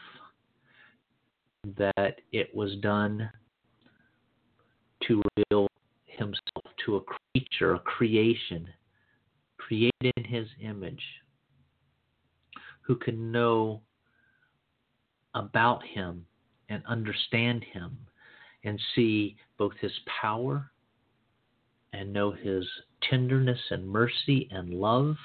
that it was done to reveal himself to a creature, a creation, created in his image, who can know about him and understand him and see both his power and know his tenderness and mercy and love.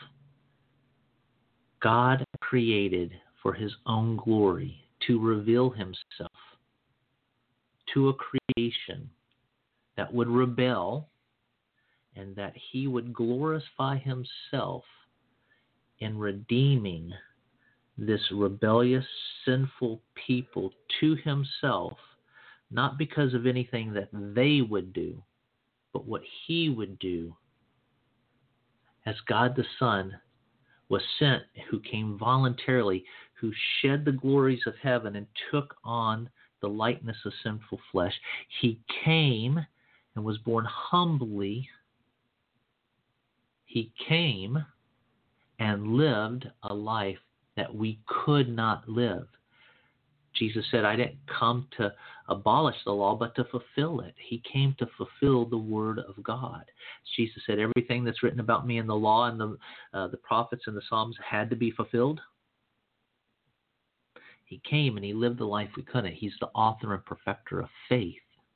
God created for his own glory to reveal himself to a creation that would rebel, and that he would glorify himself in redeeming this rebellious, sinful people to himself, not because of anything that they would do, but what he would do. As God the Son was sent, who came voluntarily, who shed the glories of heaven and took on the likeness of sinful flesh, he came and was born humbly. He came and lived a life that we could not live. Jesus said, I didn't come to abolish the law, but to fulfill it. He came to fulfill the word of God. Jesus said, everything that's written about me in the law and the prophets and the Psalms had to be fulfilled. He came and he lived the life we couldn't. He's the author and perfecter of faith.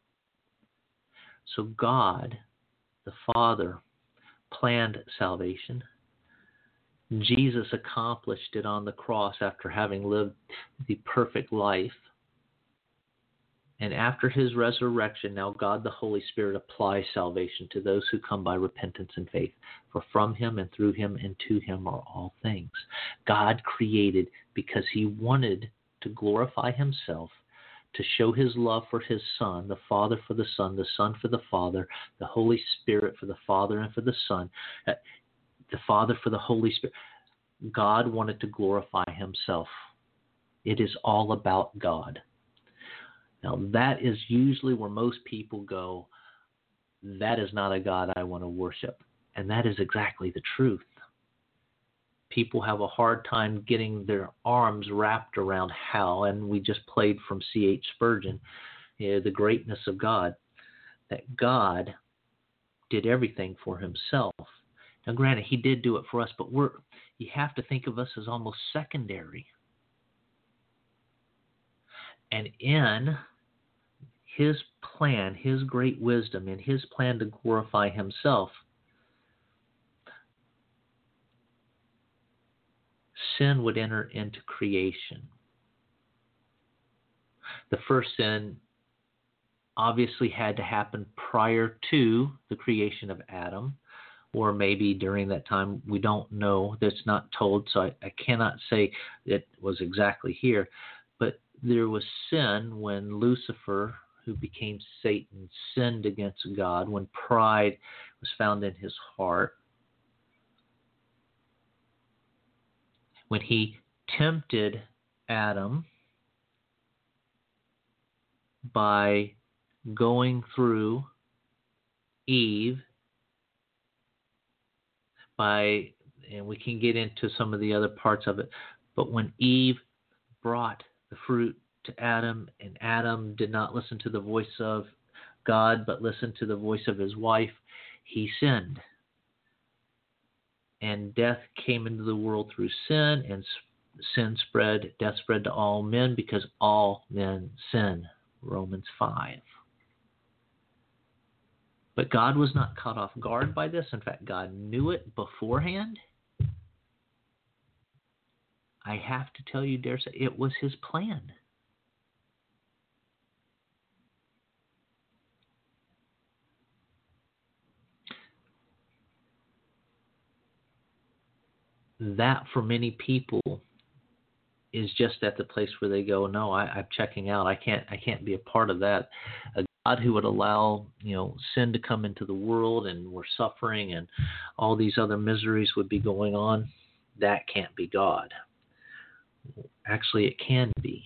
So God, the Father, planned salvation. Jesus accomplished it on the cross after having lived the perfect life. And after his resurrection, now God the Holy Spirit applies salvation to those who come by repentance and faith. For from him and through him and to him are all things. God created because he wanted to glorify himself, to show his love for his Son, the Father for the Son for the Father, the Holy Spirit for the Father and for the Son, the Father for the Holy Spirit. God wanted to glorify himself. It is all about God. Now, that is usually where most people go, that is not a God I want to worship. And that is exactly the truth. People have a hard time getting their arms wrapped around how, and we just played from C.H. Spurgeon, the greatness of God, that God did everything for himself. Now, granted, he did do it for us, but you have to think of us as almost secondary. And in his plan, his great wisdom, in his plan to glorify himself, sin would enter into creation. The first sin obviously had to happen prior to the creation of Adam, or maybe during that time. We don't know. That's not told, so I cannot say it was exactly here. But there was sin when Lucifer, who became Satan, sinned against God, when pride was found in his heart. When he tempted Adam by going through Eve, and we can get into some of the other parts of it, but when Eve brought the fruit to Adam, and Adam did not listen to the voice of God, but listened to the voice of his wife, he sinned. and death came into the world through sin, and sin spread, death spread to all men because all men sin. Romans 5. But God was not caught off guard by this. In fact, God knew it beforehand. I have to tell you, dare say, it was his plan. That, for many people, is just at the place where they go, no, I'm checking out. I can't be a part of that. A God who would allow, sin to come into the world, and we're suffering, and all these other miseries would be going on. That can't be God. Actually, it can be.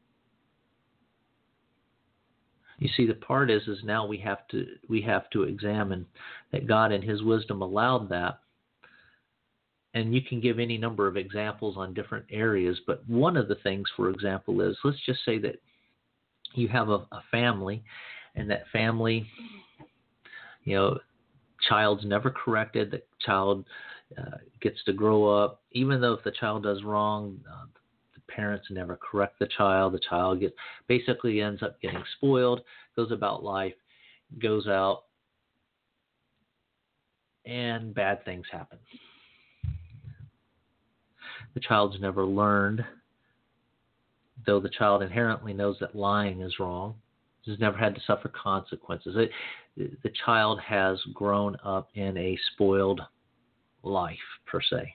You see, the part is now we have to examine that God in his wisdom allowed that. And you can give any number of examples on different areas, but one of the things, for example, is, let's just say that you have a family, and that family, child's never corrected. The child gets to grow up, even though if the child does wrong, the parents never correct the child. The child basically ends up getting spoiled, goes about life, goes out, and bad things happen. The child's never learned, though the child inherently knows that lying is wrong. Has never had to suffer consequences. The child has grown up in a spoiled life, per se.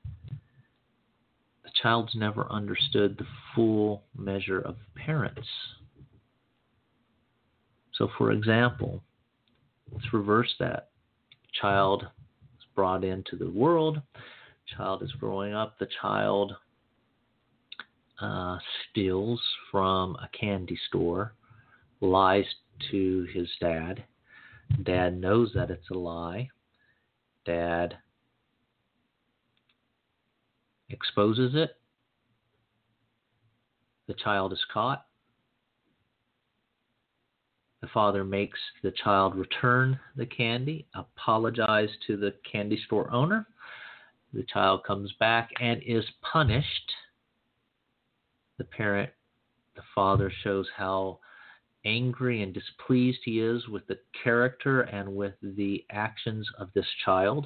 The child's never understood the full measure of parents. So, for example, let's reverse that. Child is brought into the world. Child is growing up. The child steals from a candy store, lies to his dad. Dad knows that it's a lie. Dad exposes it. The child is caught. The father makes the child return the candy, apologize to the candy store owner. The child comes back and is punished. The father shows how angry and displeased he is with the character and with the actions of this child,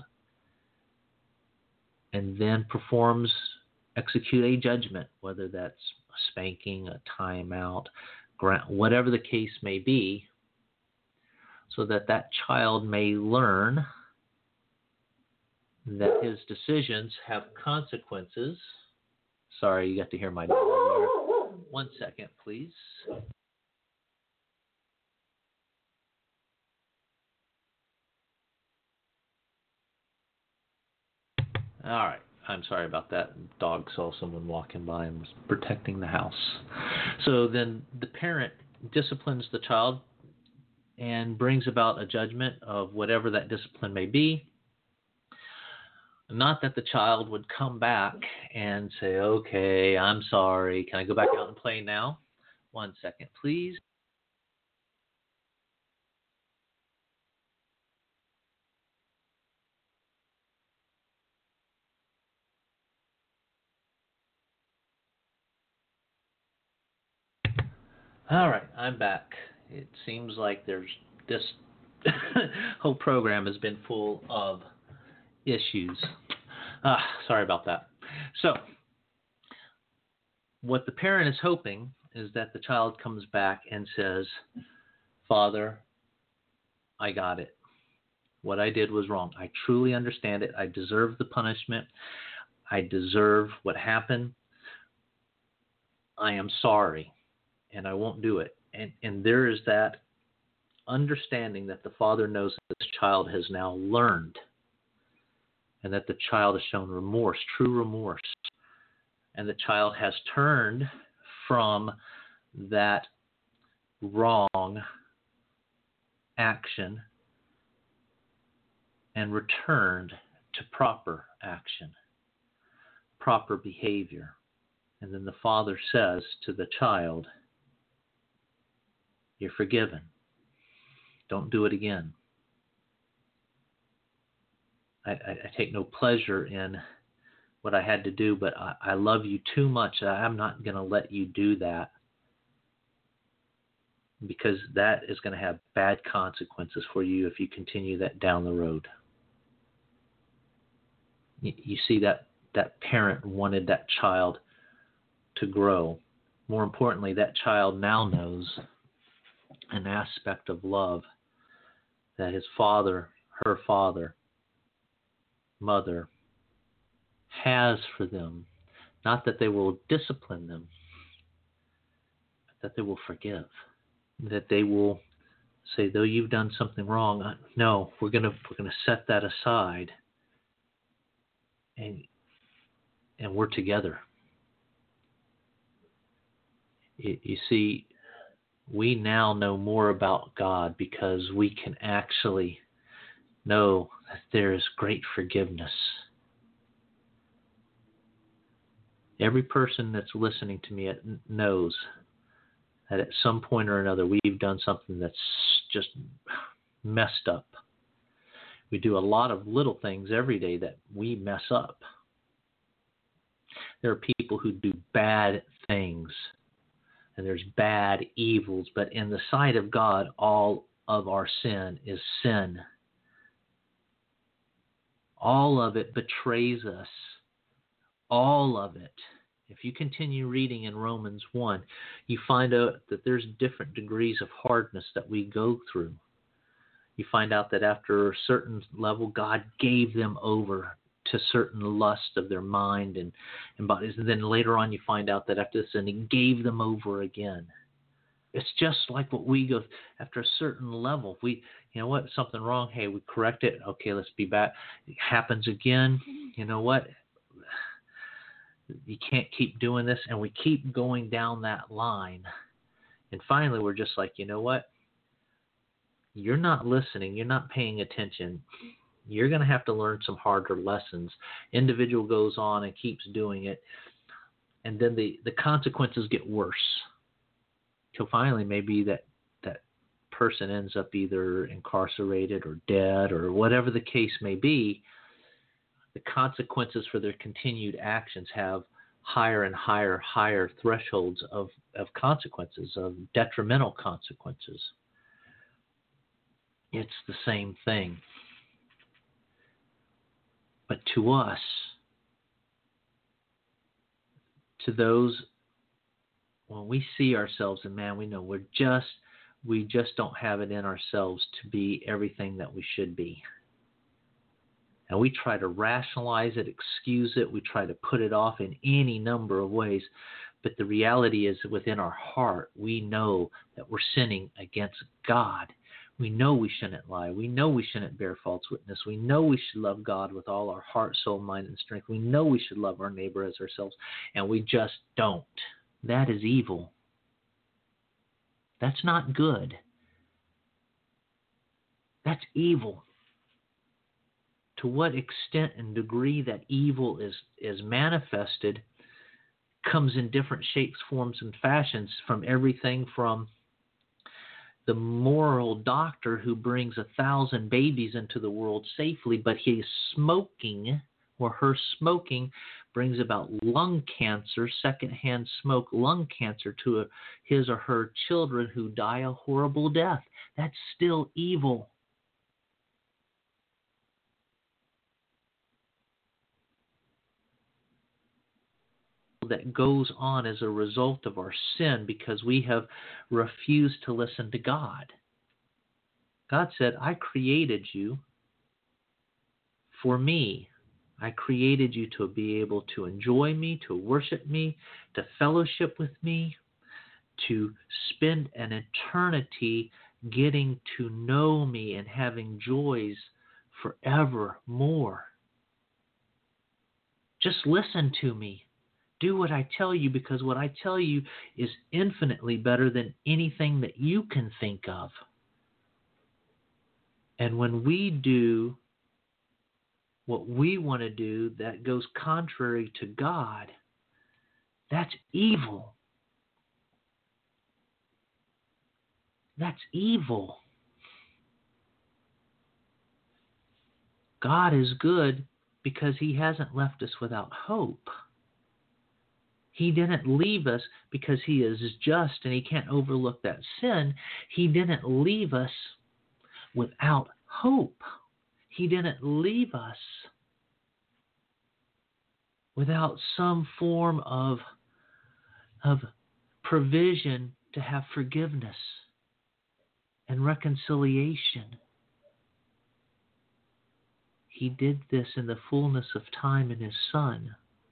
and then execute a judgment, whether that's a spanking, a timeout, whatever the case may be, so that child may learn that his decisions have consequences. Sorry, you got to hear my dog there. 1 second, please. All right. I'm sorry about that. Dog saw someone walking by and was protecting the house. So then the parent disciplines the child and brings about a judgment of whatever that discipline may be. Not that the child would come back and say, okay, I'm sorry. Can I go back out and play now? 1 second, please. All right, I'm back. It seems like this whole program has been full of issues. Sorry about that. So, what the parent is hoping is that the child comes back and says, Father, I got it. What I did was wrong. I truly understand it. I deserve the punishment. I deserve what happened. I am sorry, and I won't do it. And there is that understanding that the father knows that this child has now learned, and that the child has shown remorse, true remorse, and the child has turned from that wrong action and returned to proper action, proper behavior. And then the father says to the child, you're forgiven. Don't do it again. I take no pleasure in what I had to do, but I love you too much that I'm not going to let you do that, because that is going to have bad consequences for you if you continue that down the road. You see, that parent wanted that child to grow. More importantly, that child now knows an aspect of love that his father, her father, mother has for them. Not that they will discipline them, but that they will forgive. That they will say, though you've done something wrong, no, we're gonna set that aside, and we're together. You see, we now know more about God because we can actually know that there is great forgiveness. Every person that's listening to me knows that at some point or another we've done something that's just messed up. We do a lot of little things every day that we mess up. There are people who do bad things, and there's bad evils, but in the sight of God, all of our sin is sin. All of it betrays us. All of it. If you continue reading in Romans 1, you find out that there's different degrees of hardness that we go through. You find out that after a certain level, God gave them over to certain lust of their mind and bodies. And then later on, you find out that after this, and He gave them over again. It's just like what we go after a certain level. We, you know what, something wrong. Hey, we correct it. Okay, let's be back. It happens again. You know what? You can't keep doing this, and we keep going down that line. And finally, we're just like, you know what? You're not listening. You're not paying attention. You're going to have to learn some harder lessons. Individual goes on and keeps doing it, and then the consequences get worse. Till finally, maybe that person ends up either incarcerated or dead or whatever the case may be. The consequences for their continued actions have higher and higher thresholds of consequences, of detrimental consequences. It's the same thing. But to us, to those, when we see ourselves, and man, we know we just don't have it in ourselves to be everything that we should be. And we try to rationalize it, excuse it. We try to put it off in any number of ways. But the reality is, within our heart, we know that we're sinning against God. We know we shouldn't lie. We know we shouldn't bear false witness. We know we should love God with all our heart, soul, mind, and strength. We know we should love our neighbor as ourselves. And we just don't. That is evil. That's not good. That's evil. To what extent and degree that evil is manifested comes in different shapes, forms, and fashions, from everything from the moral doctor who brings 1,000 babies into the world safely, but he's smoking, or her smoking brings about lung cancer, secondhand smoke, lung cancer to his or her children who die a horrible death. That's still evil. That goes on as a result of our sin because we have refused to listen to God. God said, I created you for me. I created you to be able to enjoy me, to worship me, to fellowship with me, to spend an eternity getting to know me and having joys forevermore. Just listen to me. Do what I tell you, because what I tell you is infinitely better than anything that you can think of. And when we do what we want to do that goes contrary to God, that's evil. That's evil. God is good because He hasn't left us without hope. He didn't leave us because He is just and He can't overlook that sin. He didn't leave us without hope. He didn't leave us without some form of provision to have forgiveness and reconciliation. He did this in the fullness of time in His Son.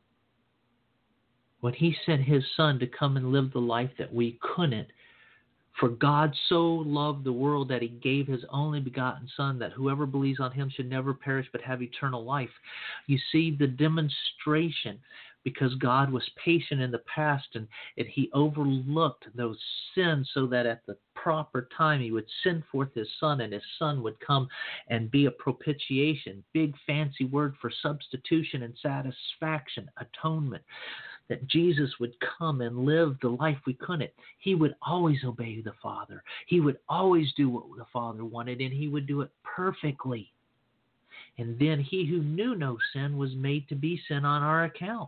When He sent His Son to come and live the life that we couldn't, for God so loved the world that He gave His only begotten Son, that whoever believes on Him should never perish but have eternal life. You see the demonstration, because God was patient in the past and He overlooked those sins so that at the proper time He would send forth His Son, and His Son would come and be a propitiation, big fancy word for substitution and satisfaction, atonement. That Jesus would come and live the life we couldn't. He would always obey the Father. He would always do what the Father wanted, and He would do it perfectly. And then He who knew no sin was made to be sin on our account.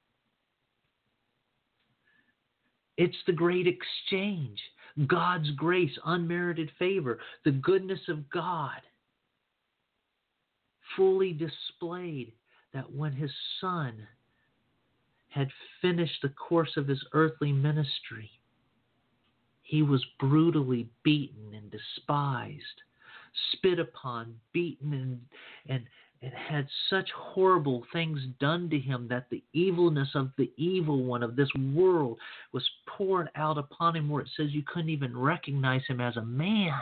It's the great exchange. God's grace, unmerited favor, the goodness of God fully displayed, that when His Son had finished the course of His earthly ministry, He was brutally beaten and despised, spit upon, beaten, and had such horrible things done to Him that the evilness of the evil one of this world was poured out upon Him, where it says you couldn't even recognize Him as a man.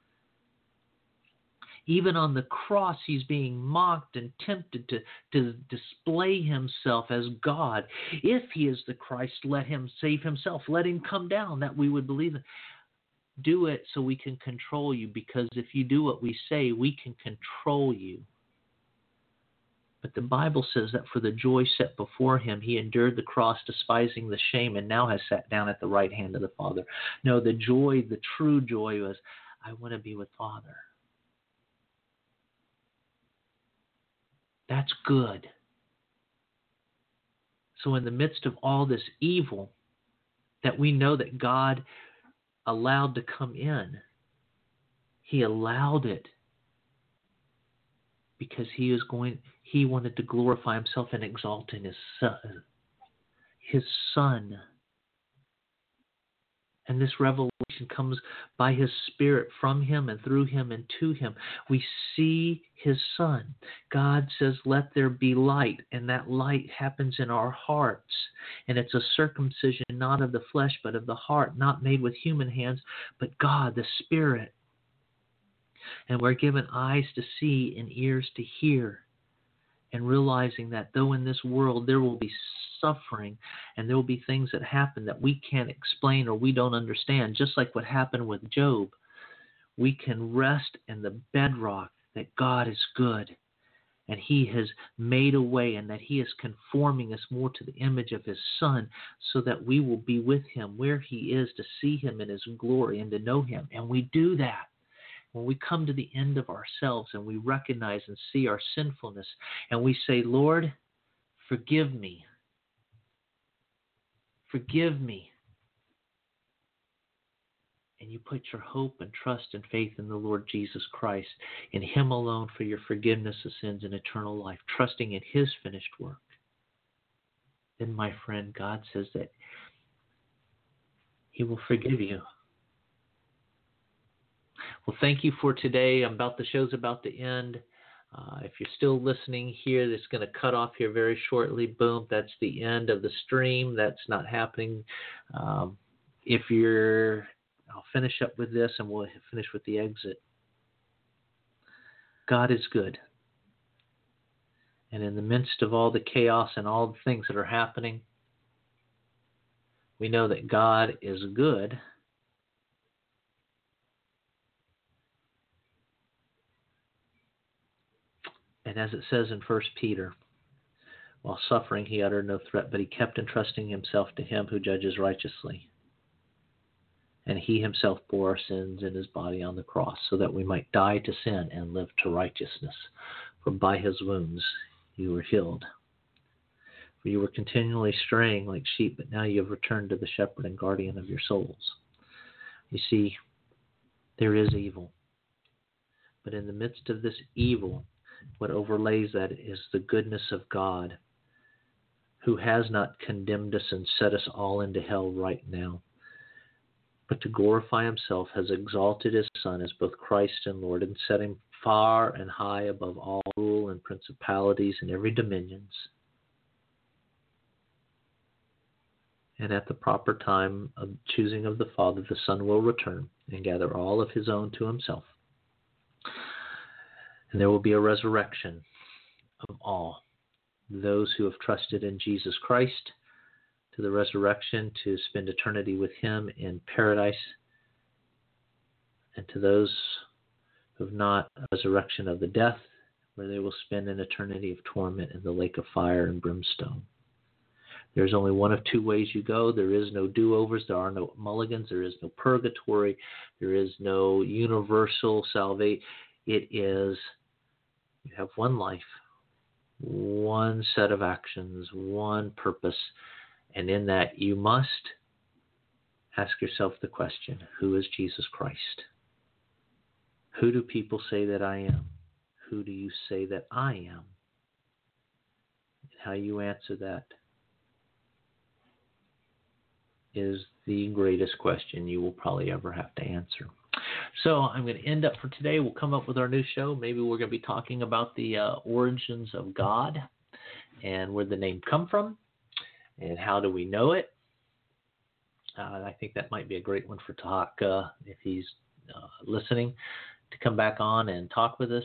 Even on the cross, He's being mocked and tempted to display Himself as God. If He is the Christ, let Him save Himself. Let Him come down, that we would believe it. Do it so we can control you, because if you do what we say, we can control you. But the Bible says that for the joy set before Him, He endured the cross, despising the shame, and now has sat down at the right hand of the Father. No, the joy, the true joy was, I want to be with Father. That's good. So in the midst of all this evil that we know that God allowed to come in, He allowed it because He wanted to glorify Himself and exalt in His Son. And this revelation comes by His Spirit from Him and through Him and to Him. We see His Son. God says, let there be light. And that light happens in our hearts. And it's a circumcision not of the flesh but of the heart, not made with human hands, but God, the Spirit. And we're given eyes to see and ears to hear. And realizing that though in this world there will be suffering and there will be things that happen that we can't explain or we don't understand, just like what happened with Job, we can rest in the bedrock that God is good and He has made a way, and that He is conforming us more to the image of His Son so that we will be with Him where He is, to see Him in His glory and to know Him. And we do that when we come to the end of ourselves and we recognize and see our sinfulness and we say, Lord, forgive me. Forgive me. And you put your hope and trust and faith in the Lord Jesus Christ, in Him alone for your forgiveness of sins and eternal life, trusting in His finished work. Then, my friend, God says that He will forgive you. Well, thank you for today. The show's about to end. If you're still listening here, it's going to cut off here very shortly. Boom, that's the end of the stream. That's not happening. I'll finish up with this and we'll finish with the exit. God is good. And in the midst of all the chaos and all the things that are happening, we know that God is good. And as it says in 1 Peter, while suffering he uttered no threat, but he kept entrusting himself to Him who judges righteously. And He Himself bore our sins in His body on the cross, so that we might die to sin and live to righteousness. For by his wounds you were healed. For you were continually straying like sheep, but now you have returned to the shepherd and guardian of your souls. You see, there is evil. But in the midst of this evil, what overlays that is the goodness of God, who has not condemned us and set us all into hell right now, but to glorify himself has exalted his Son as both Christ and Lord, and set him far and high above all rule and principalities and every dominions. And at the proper time of choosing of the Father, the Son will return and gather all of his own to himself. And there will be a resurrection of all those who have trusted in Jesus Christ, to the resurrection to spend eternity with him in paradise, and to those who have not, a resurrection of the death, where they will spend an eternity of torment in the lake of fire and brimstone. There's only one of two ways you go. There is no do-overs. There are no mulligans. There is no purgatory. There is no universal salvation. It is, you have one life, one set of actions, one purpose, and in that you must ask yourself the question, who is Jesus Christ? Who do people say that I am? Who do you say that I am? And how you answer that is the greatest question you will probably ever have to answer. So I'm going to end up for today. We'll come up with our new show. Maybe we're going to be talking about the origins of God and where the name come from and how do we know it. I think that might be a great one for talk if he's listening, to come back on and talk with us.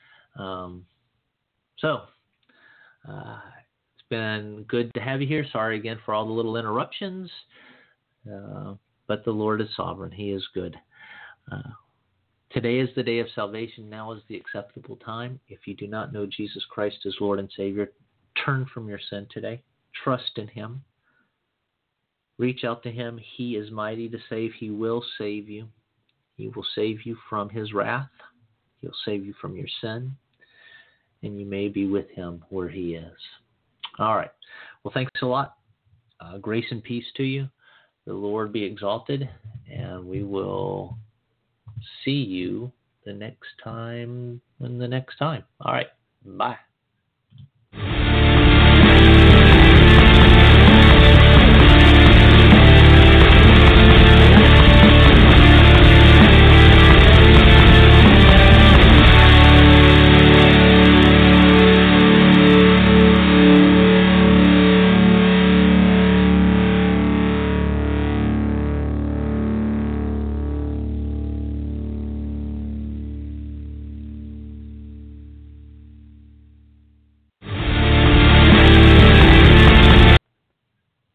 It's been good to have you here. Sorry again for all the little interruptions, but the Lord is sovereign. He is good. Today is the day of salvation. Now is the acceptable time. If you do not know Jesus Christ as Lord and Savior, turn from your sin today. Trust in him. Reach out to him. He is mighty to save. He will save you. He will save you from his wrath. He'll save you from your sin. And you may be with him where he is. All right. Well, thanks a lot. Grace and peace to you. The Lord be exalted. And we will see you the next time. All right. Bye.